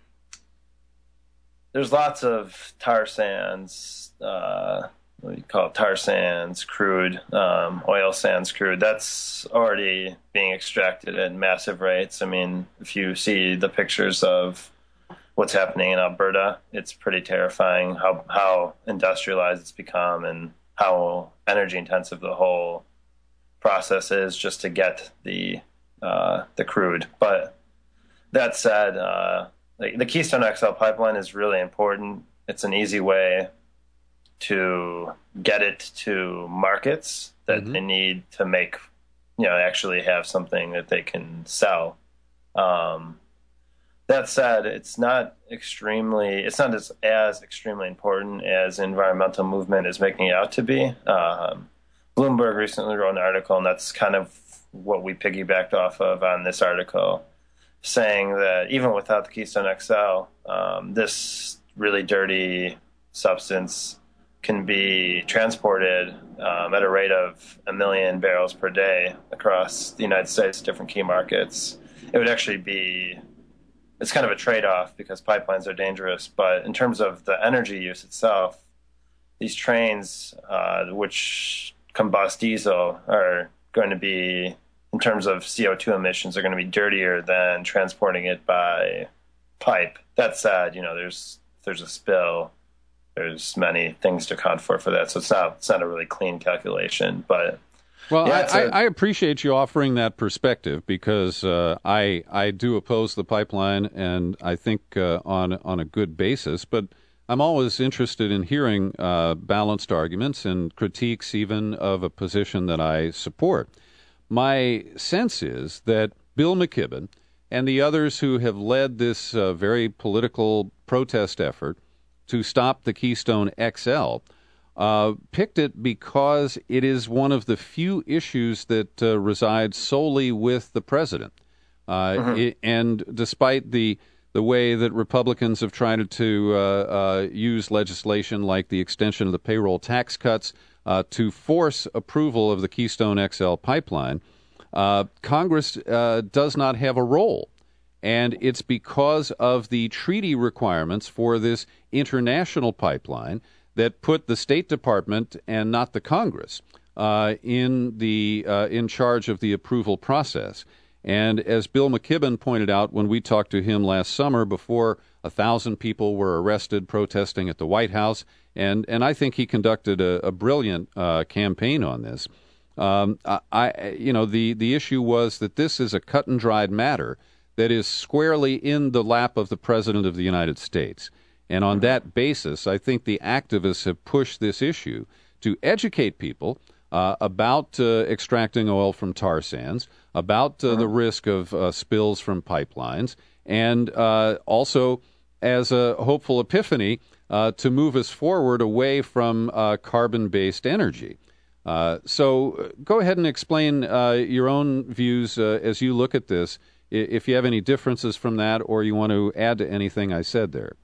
there's lots of tar sands, uh, what do you call it? Tar sands, crude, um, oil sands, crude. That's already being extracted at massive rates. I mean, if you see the pictures of what's happening in Alberta, it's pretty terrifying how, how industrialized it's become and how energy intensive the whole process is just to get the uh, the crude. But that said, uh, the, the Keystone X L pipeline is really important. It's an easy way to get it to markets that Mhm. they need to make, you know, actually have something that they can sell. Um, that said, it's not extremely, it's not as, as extremely important as the environmental movement is making it out to be. Um, Bloomberg recently wrote an article, and that's kind of what we piggybacked off of on this article, saying that even without the Keystone X L, um, this really dirty substance can be transported um, at a rate of a million barrels per day across the United States, different key markets. It would actually be, it's kind of a trade-off because pipelines are dangerous, but in terms of the energy use itself, these trains, uh, which combust diesel, are going to be, in terms of C O two emissions, are going to be dirtier than transporting it by pipe. That said, you know, there's there's a spill, there's many things to account for for that, so it's not it's not a really clean calculation. But Well, yeah, I, it's a- I, I appreciate you offering that perspective because uh, I I do oppose the pipeline, and I think uh, on on a good basis. But I'm always interested in hearing uh, balanced arguments and critiques, even of a position that I support. My sense is that Bill McKibben and the others who have led this uh, very political protest effort to stop the Keystone X L uh, picked it because it is one of the few issues that uh, resides solely with the president. Uh, mm-hmm. it, and despite the the way that Republicans have tried to uh, uh, use legislation like the extension of the payroll tax cuts uh, to force approval of the Keystone X L pipeline, uh, Congress uh, does not have a role. And it's because of the treaty requirements for this international pipeline that put the State Department and not the Congress uh, in the uh, in charge of the approval process. And as Bill McKibben pointed out when we talked to him last summer, before a thousand people were arrested protesting at the White House, and, and I think he conducted a, a brilliant uh, campaign on this. Um, I, you know, the, the issue was that this is a cut and dried matter that is squarely in the lap of the President of the United States. And on that basis, I think the activists have pushed this issue to educate people uh, about uh, extracting oil from tar sands, about uh, the risk of uh, spills from pipelines, and uh, also as a hopeful epiphany uh, to move us forward away from uh, carbon-based energy. Uh, so go ahead and explain uh, your own views uh, as you look at this, if you have any differences from that or you want to add to anything I said there.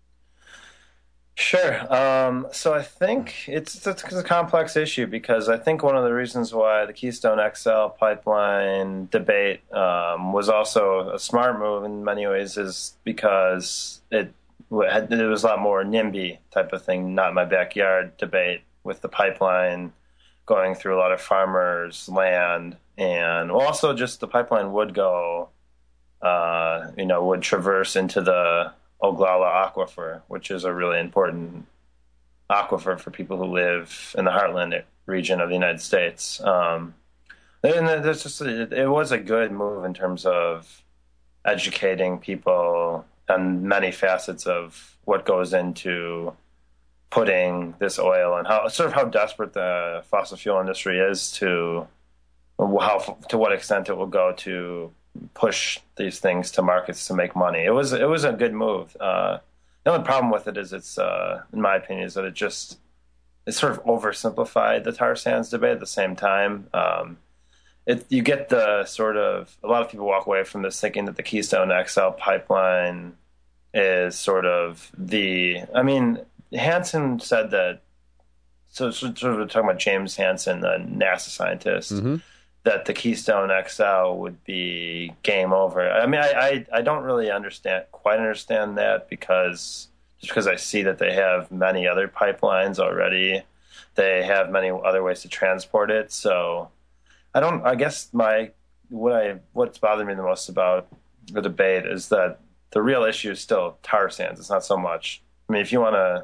Sure. Um, so I think it's, it's a complex issue because I think one of the reasons why the Keystone X L pipeline debate um, was also a smart move in many ways is because it, it was a lot more NIMBY type of thing, not my backyard debate with the pipeline going through a lot of farmers' land. And also just the pipeline would go, uh, you know, would traverse into the Oglala Aquifer, which is a really important aquifer for people who live in the heartland region of the United States. Um, and there's just it, it was a good move in terms of educating people on many facets of what goes into putting this oil and how sort of how desperate the fossil fuel industry is to how to what extent it will go to push these things to markets to make money. It was it was a good move. Uh, the only problem with it is it's, uh, in my opinion, is that it just it sort of oversimplified the tar sands debate at the same time. Um, it you get the sort of a lot of people walk away from this thinking that the Keystone X L pipeline is sort of the. I mean, Hansen said that. So sort of talking about James Hansen, the NASA scientist. Mm-hmm. That the Keystone X L would be game over. I mean, I, I, I don't really understand, quite understand that because just because I see that they have many other pipelines already, they have many other ways to transport it. So I don't, I guess my, what I, what's bothered me the most about the debate is that the real issue is still tar sands. It's not so much, I mean, if you want to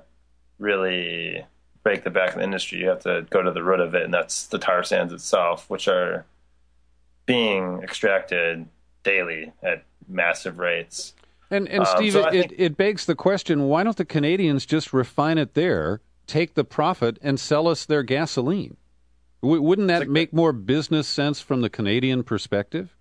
really break the back of the industry, you have to go to the root of it, and that's the tar sands itself, which are being extracted daily at massive rates. And, and Steve, um, so it, think, it begs the question, why don't the Canadians just refine it there, take the profit, and sell us their gasoline? W- wouldn't that make more business sense from the Canadian perspective?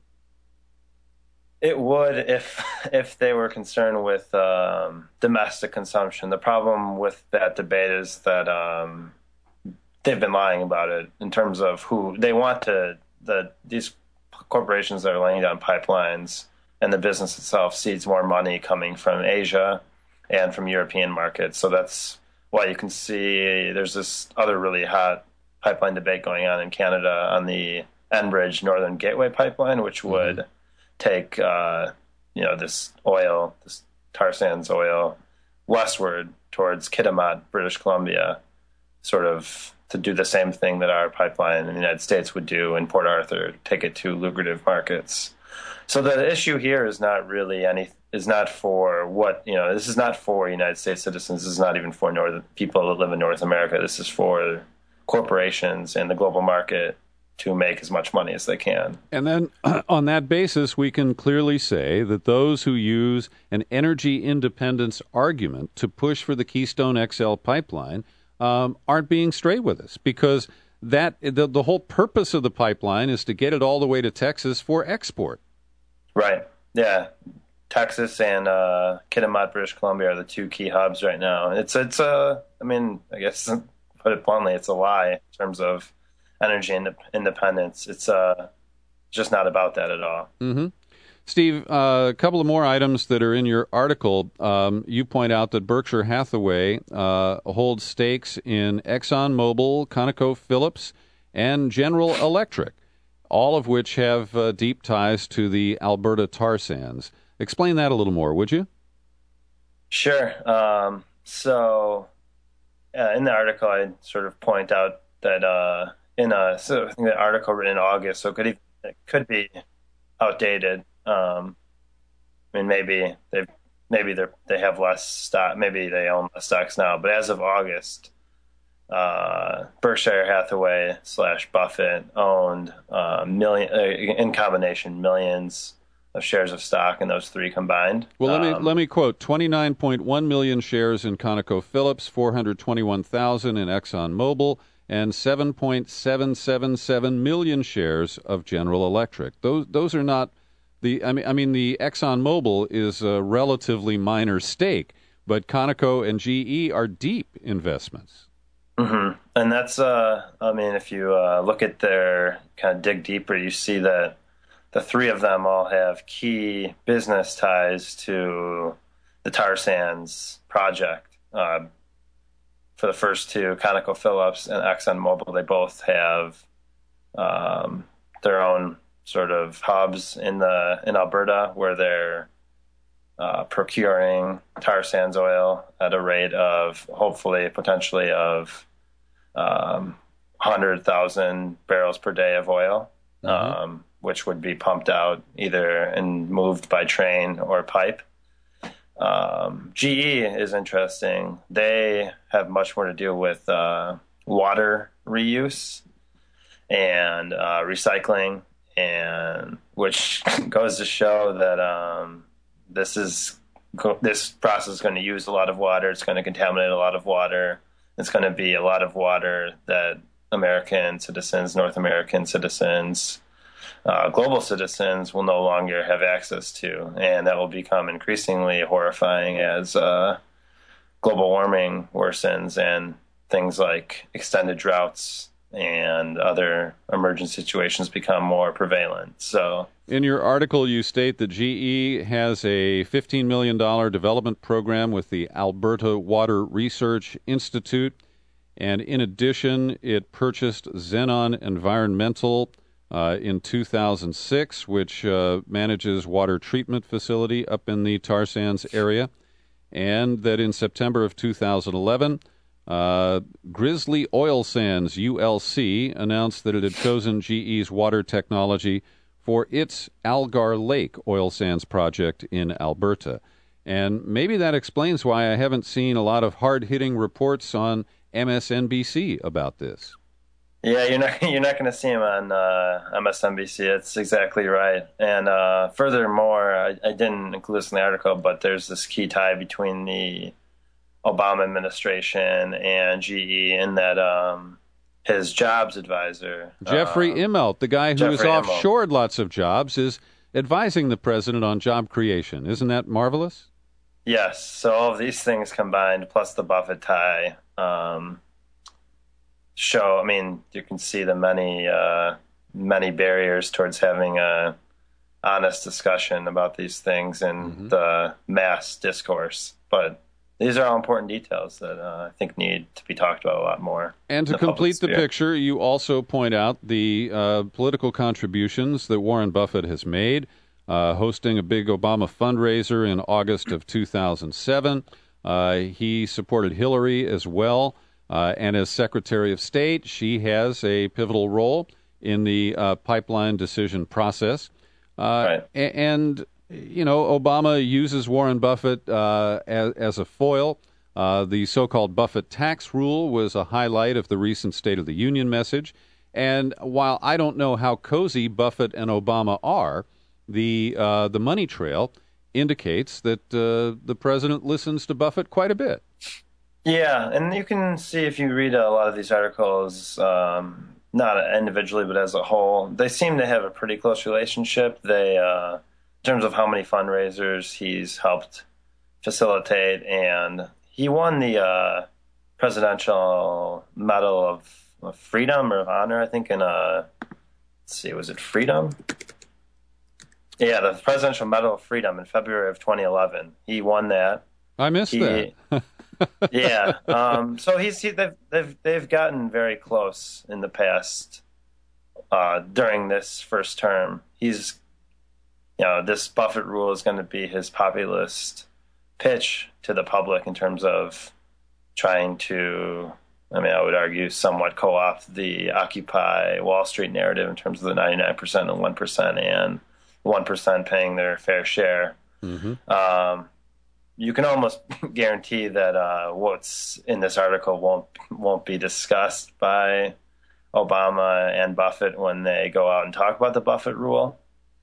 It would if if they were concerned with um, domestic consumption. The problem with that debate is that um, they've been lying about it in terms of who they want to, the these corporations that are laying down pipelines and the business itself sees more money coming from Asia and from European markets. So that's why you can see there's this other really hot pipeline debate going on in Canada on the Enbridge Northern Gateway pipeline, which would mm-hmm. take uh, you know this oil, this tar sands oil, westward towards Kitimat, British Columbia, sort of to do the same thing that our pipeline in the United States would do in Port Arthur, take it to lucrative markets. So the issue here is not really any is not for what you know. This is not for United States citizens. This is not even for North people that live in North America. This is for corporations and the global market to make as much money as they can. And then on that basis, we can clearly say that those who use an energy independence argument to push for the Keystone X L pipeline um, aren't being straight with us, because that the, the whole purpose of the pipeline is to get it all the way to Texas for export. Right. yeah, Texas and uh, Kitimat, British Columbia are the two key hubs right now. It's it's a, I mean, I guess put it bluntly, it's a lie in terms of energy ind- independence. It's uh, just not about that at all. Mm-hmm. Steve, uh, a couple of more items that are in your article. Um, you point out that Berkshire Hathaway uh, holds stakes in ExxonMobil, ConocoPhillips, and General Electric, all of which have uh, deep ties to the Alberta tar sands. Explain that a little more, would you? Sure. Um, so uh, in the article, I sort of point out that uh, in a so I think the article written in August, so it could, even, it could be outdated. Um, I mean, maybe they maybe they they have less stock, maybe they own less stocks now. But as of August, uh, Berkshire Hathaway slash Buffett owned uh, million uh, in combination millions of shares of stock in those three combined. Well, let me um, let me quote: twenty-nine point one million shares in ConocoPhillips, four hundred twenty-one thousand in ExxonMobil, and seven point seven seven seven million shares of General Electric. Those those are not. The, I mean, I mean, the ExxonMobil is a relatively minor stake, but Conoco and G E are deep investments. Mm-hmm. And that's, uh, I mean, if you uh, look at their kind of dig deeper, you see that the three of them all have key business ties to the tar sands project. Uh, for the first two, ConocoPhillips and ExxonMobil, they both have um, their own sort of hubs in the in Alberta where they're uh, procuring tar sands oil at a rate of hopefully potentially of um, one hundred thousand barrels per day of oil, mm-hmm. um, which would be pumped out either and moved by train or pipe. Um, G E is interesting. They have much more to do with uh, water reuse and uh, recycling. And which goes to show that um, this is this process is going to use a lot of water. It's going to contaminate a lot of water. It's going to be a lot of water that American citizens, North American citizens, uh, global citizens will no longer have access to, and that will become increasingly horrifying as uh, global warming worsens and things like extended droughts and other emergent situations become more prevalent. So, in your article, you state that G E has a fifteen million dollars development program with the Alberta Water Research Institute, and in addition, it purchased Xenon Environmental uh, in two thousand six, which uh, manages water treatment facility up in the tar sands area, and that in September of two thousand eleven, Uh, Grizzly Oil Sands, U L C, announced that it had chosen G E's water technology for its Algar Lake oil sands project in Alberta. And maybe that explains why I haven't seen a lot of hard-hitting reports on M S N B C about this. Yeah, you're not you're not going to see them on uh, M S N B C. That's exactly right. And uh, furthermore, I, I didn't include this in the article, but there's this key tie between the Obama administration and G E in that um, his jobs advisor, Jeffrey um, Immelt, the guy who Jeffrey has Immelt. offshored lots of jobs, is advising the president on job creation. Isn't that marvelous? Yes. So all of these things combined, plus the Buffett tie, um, show. I mean, you can see the many uh, many barriers towards having a honest discussion about these things in mm-hmm. the mass discourse, but these are all important details that uh, I think need to be talked about a lot more. And to complete the picture, you also point out the uh, political contributions that Warren Buffett has made, uh, hosting a big Obama fundraiser in August of two thousand seven. Uh, he supported Hillary as well, uh, and as Secretary of State, she has a pivotal role in the uh, pipeline decision process. Uh, right. And... You know, Obama uses Warren Buffett uh, as, as a foil. Uh, the so-called Buffett tax rule was a highlight of the recent State of the Union message. And while I don't know how cozy Buffett and Obama are, the uh, the money trail indicates that uh, the president listens to Buffett quite a bit. Yeah, and you can see if you read a lot of these articles, um, not individually but as a whole, they seem to have a pretty close relationship. They uh, terms of how many fundraisers he's helped facilitate, and he won the uh, Presidential Medal of, of Freedom or of Honor, I think, in uh, let's see, was it Freedom? Yeah, the Presidential Medal of Freedom in February of twenty eleven. He won that. I missed he, that. yeah, um, so he's he, they've they've they've gotten very close in the past uh, during this first term. He's, you know, this Buffett rule is going to be his populist pitch to the public in terms of trying to, I mean, I would argue, somewhat co-opt the Occupy Wall Street narrative in terms of the ninety-nine percent and one percent and one percent paying their fair share. Mm-hmm. Um, you can almost guarantee that uh, what's in this article won't won't be discussed by Obama and Buffett when they go out and talk about the Buffett rule.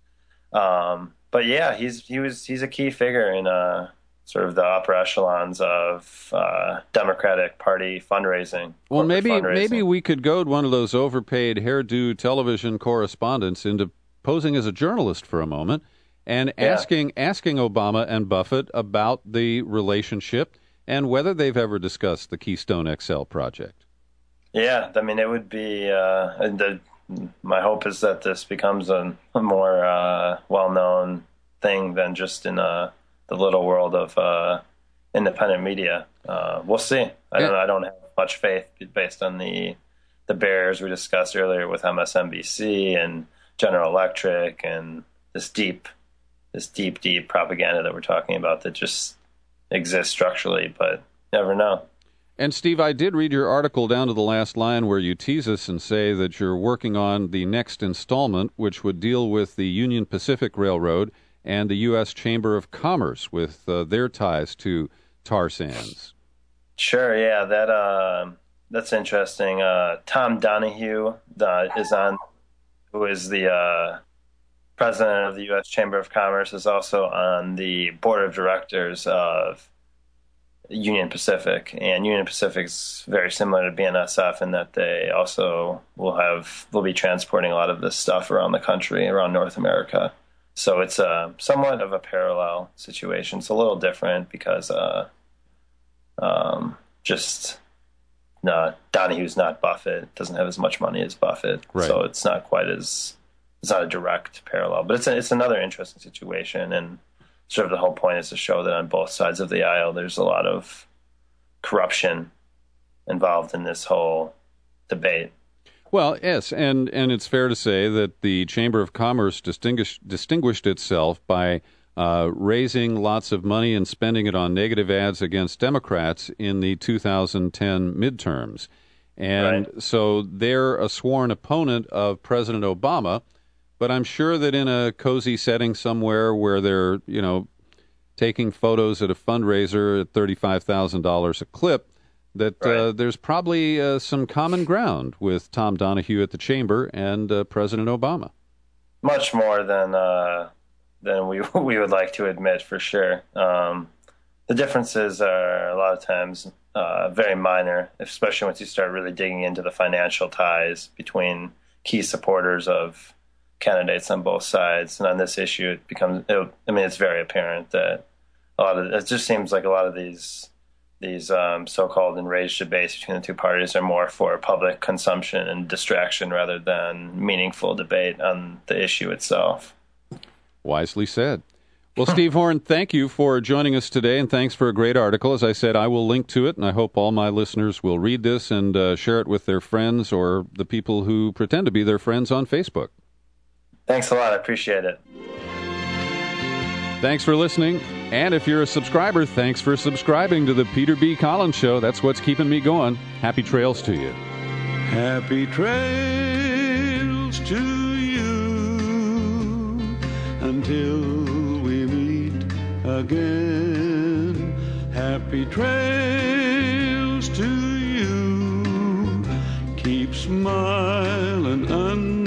Um, but yeah, he's he was he's a key figure in uh, sort of the upper echelons of uh, Democratic Party fundraising. Well, maybe fundraising. maybe we could goad one of those overpaid hairdo television correspondents into posing as a journalist for a moment and Yeah. asking asking Obama and Buffett about the relationship and whether they've ever discussed the Keystone X L project. Yeah, I mean, it would be. Uh, and the, my hope is that this becomes a, a more uh, well-known thing than just in uh, the little world of uh, independent media. Uh, we'll see. I don't. I don't have much faith based on the the barriers we discussed earlier with M S N B C and General Electric and this deep, this deep, deep propaganda that we're talking about that just exists structurally, but never know. And Steve, I did read your article down to the last line where you tease us and say that you're working on the next installment, which would deal with the Union Pacific Railroad and the U S Chamber of Commerce with uh, their ties to tar sands. Sure, yeah, that uh, that's interesting. Uh, Tom Donahue uh, is on, who is the uh, president of the U S Chamber of Commerce, is also on the board of directors of Union Pacific, and Union Pacific is very similar to B N S F in that they also will have will be transporting a lot of this stuff around the country, around North America. So it's a somewhat of a parallel situation. It's a little different because uh, um, just no, Donahue's not Buffett, doesn't have as much money as Buffett, right. So it's not quite as it's not a direct parallel. But it's a, it's another interesting situation, and sort of the whole point is to show that on both sides of the aisle, there's a lot of corruption involved in this whole debate. Well, yes, and, and it's fair to say that the Chamber of Commerce distinguished, distinguished itself by uh, raising lots of money and spending it on negative ads against Democrats in the two thousand ten midterms. And Right. so they're a sworn opponent of President Obama, but I'm sure that in a cozy setting somewhere where they're, you know, taking photos at a fundraiser at thirty-five thousand dollars a clip, that Right. uh, there's probably uh, some common ground with Tom Donahue at the Chamber and uh, President Obama. Much more than uh, than we we would like to admit, for sure. Um, the differences are a lot of times uh, very minor, especially once you start really digging into the financial ties between key supporters of candidates on both sides. And on this issue, it becomes, it, I mean, it's very apparent that a lot of, it just seems like a lot of these, these um, so-called enraged debates between the two parties are more for public consumption and distraction rather than meaningful debate on the issue itself. Wisely said. Well, Steve Horn, thank you for joining us today, and thanks for a great article. As I said, I will link to it, and I hope all my listeners will read this and uh, share it with their friends or the people who pretend to be their friends on Facebook. Thanks a lot. I appreciate it. Thanks for listening. And if you're a subscriber, thanks for subscribing to the Peter B. Collins Show. That's what's keeping me going. Happy trails to you. Happy trails to you until we meet again. Happy trails to you. Keep smiling.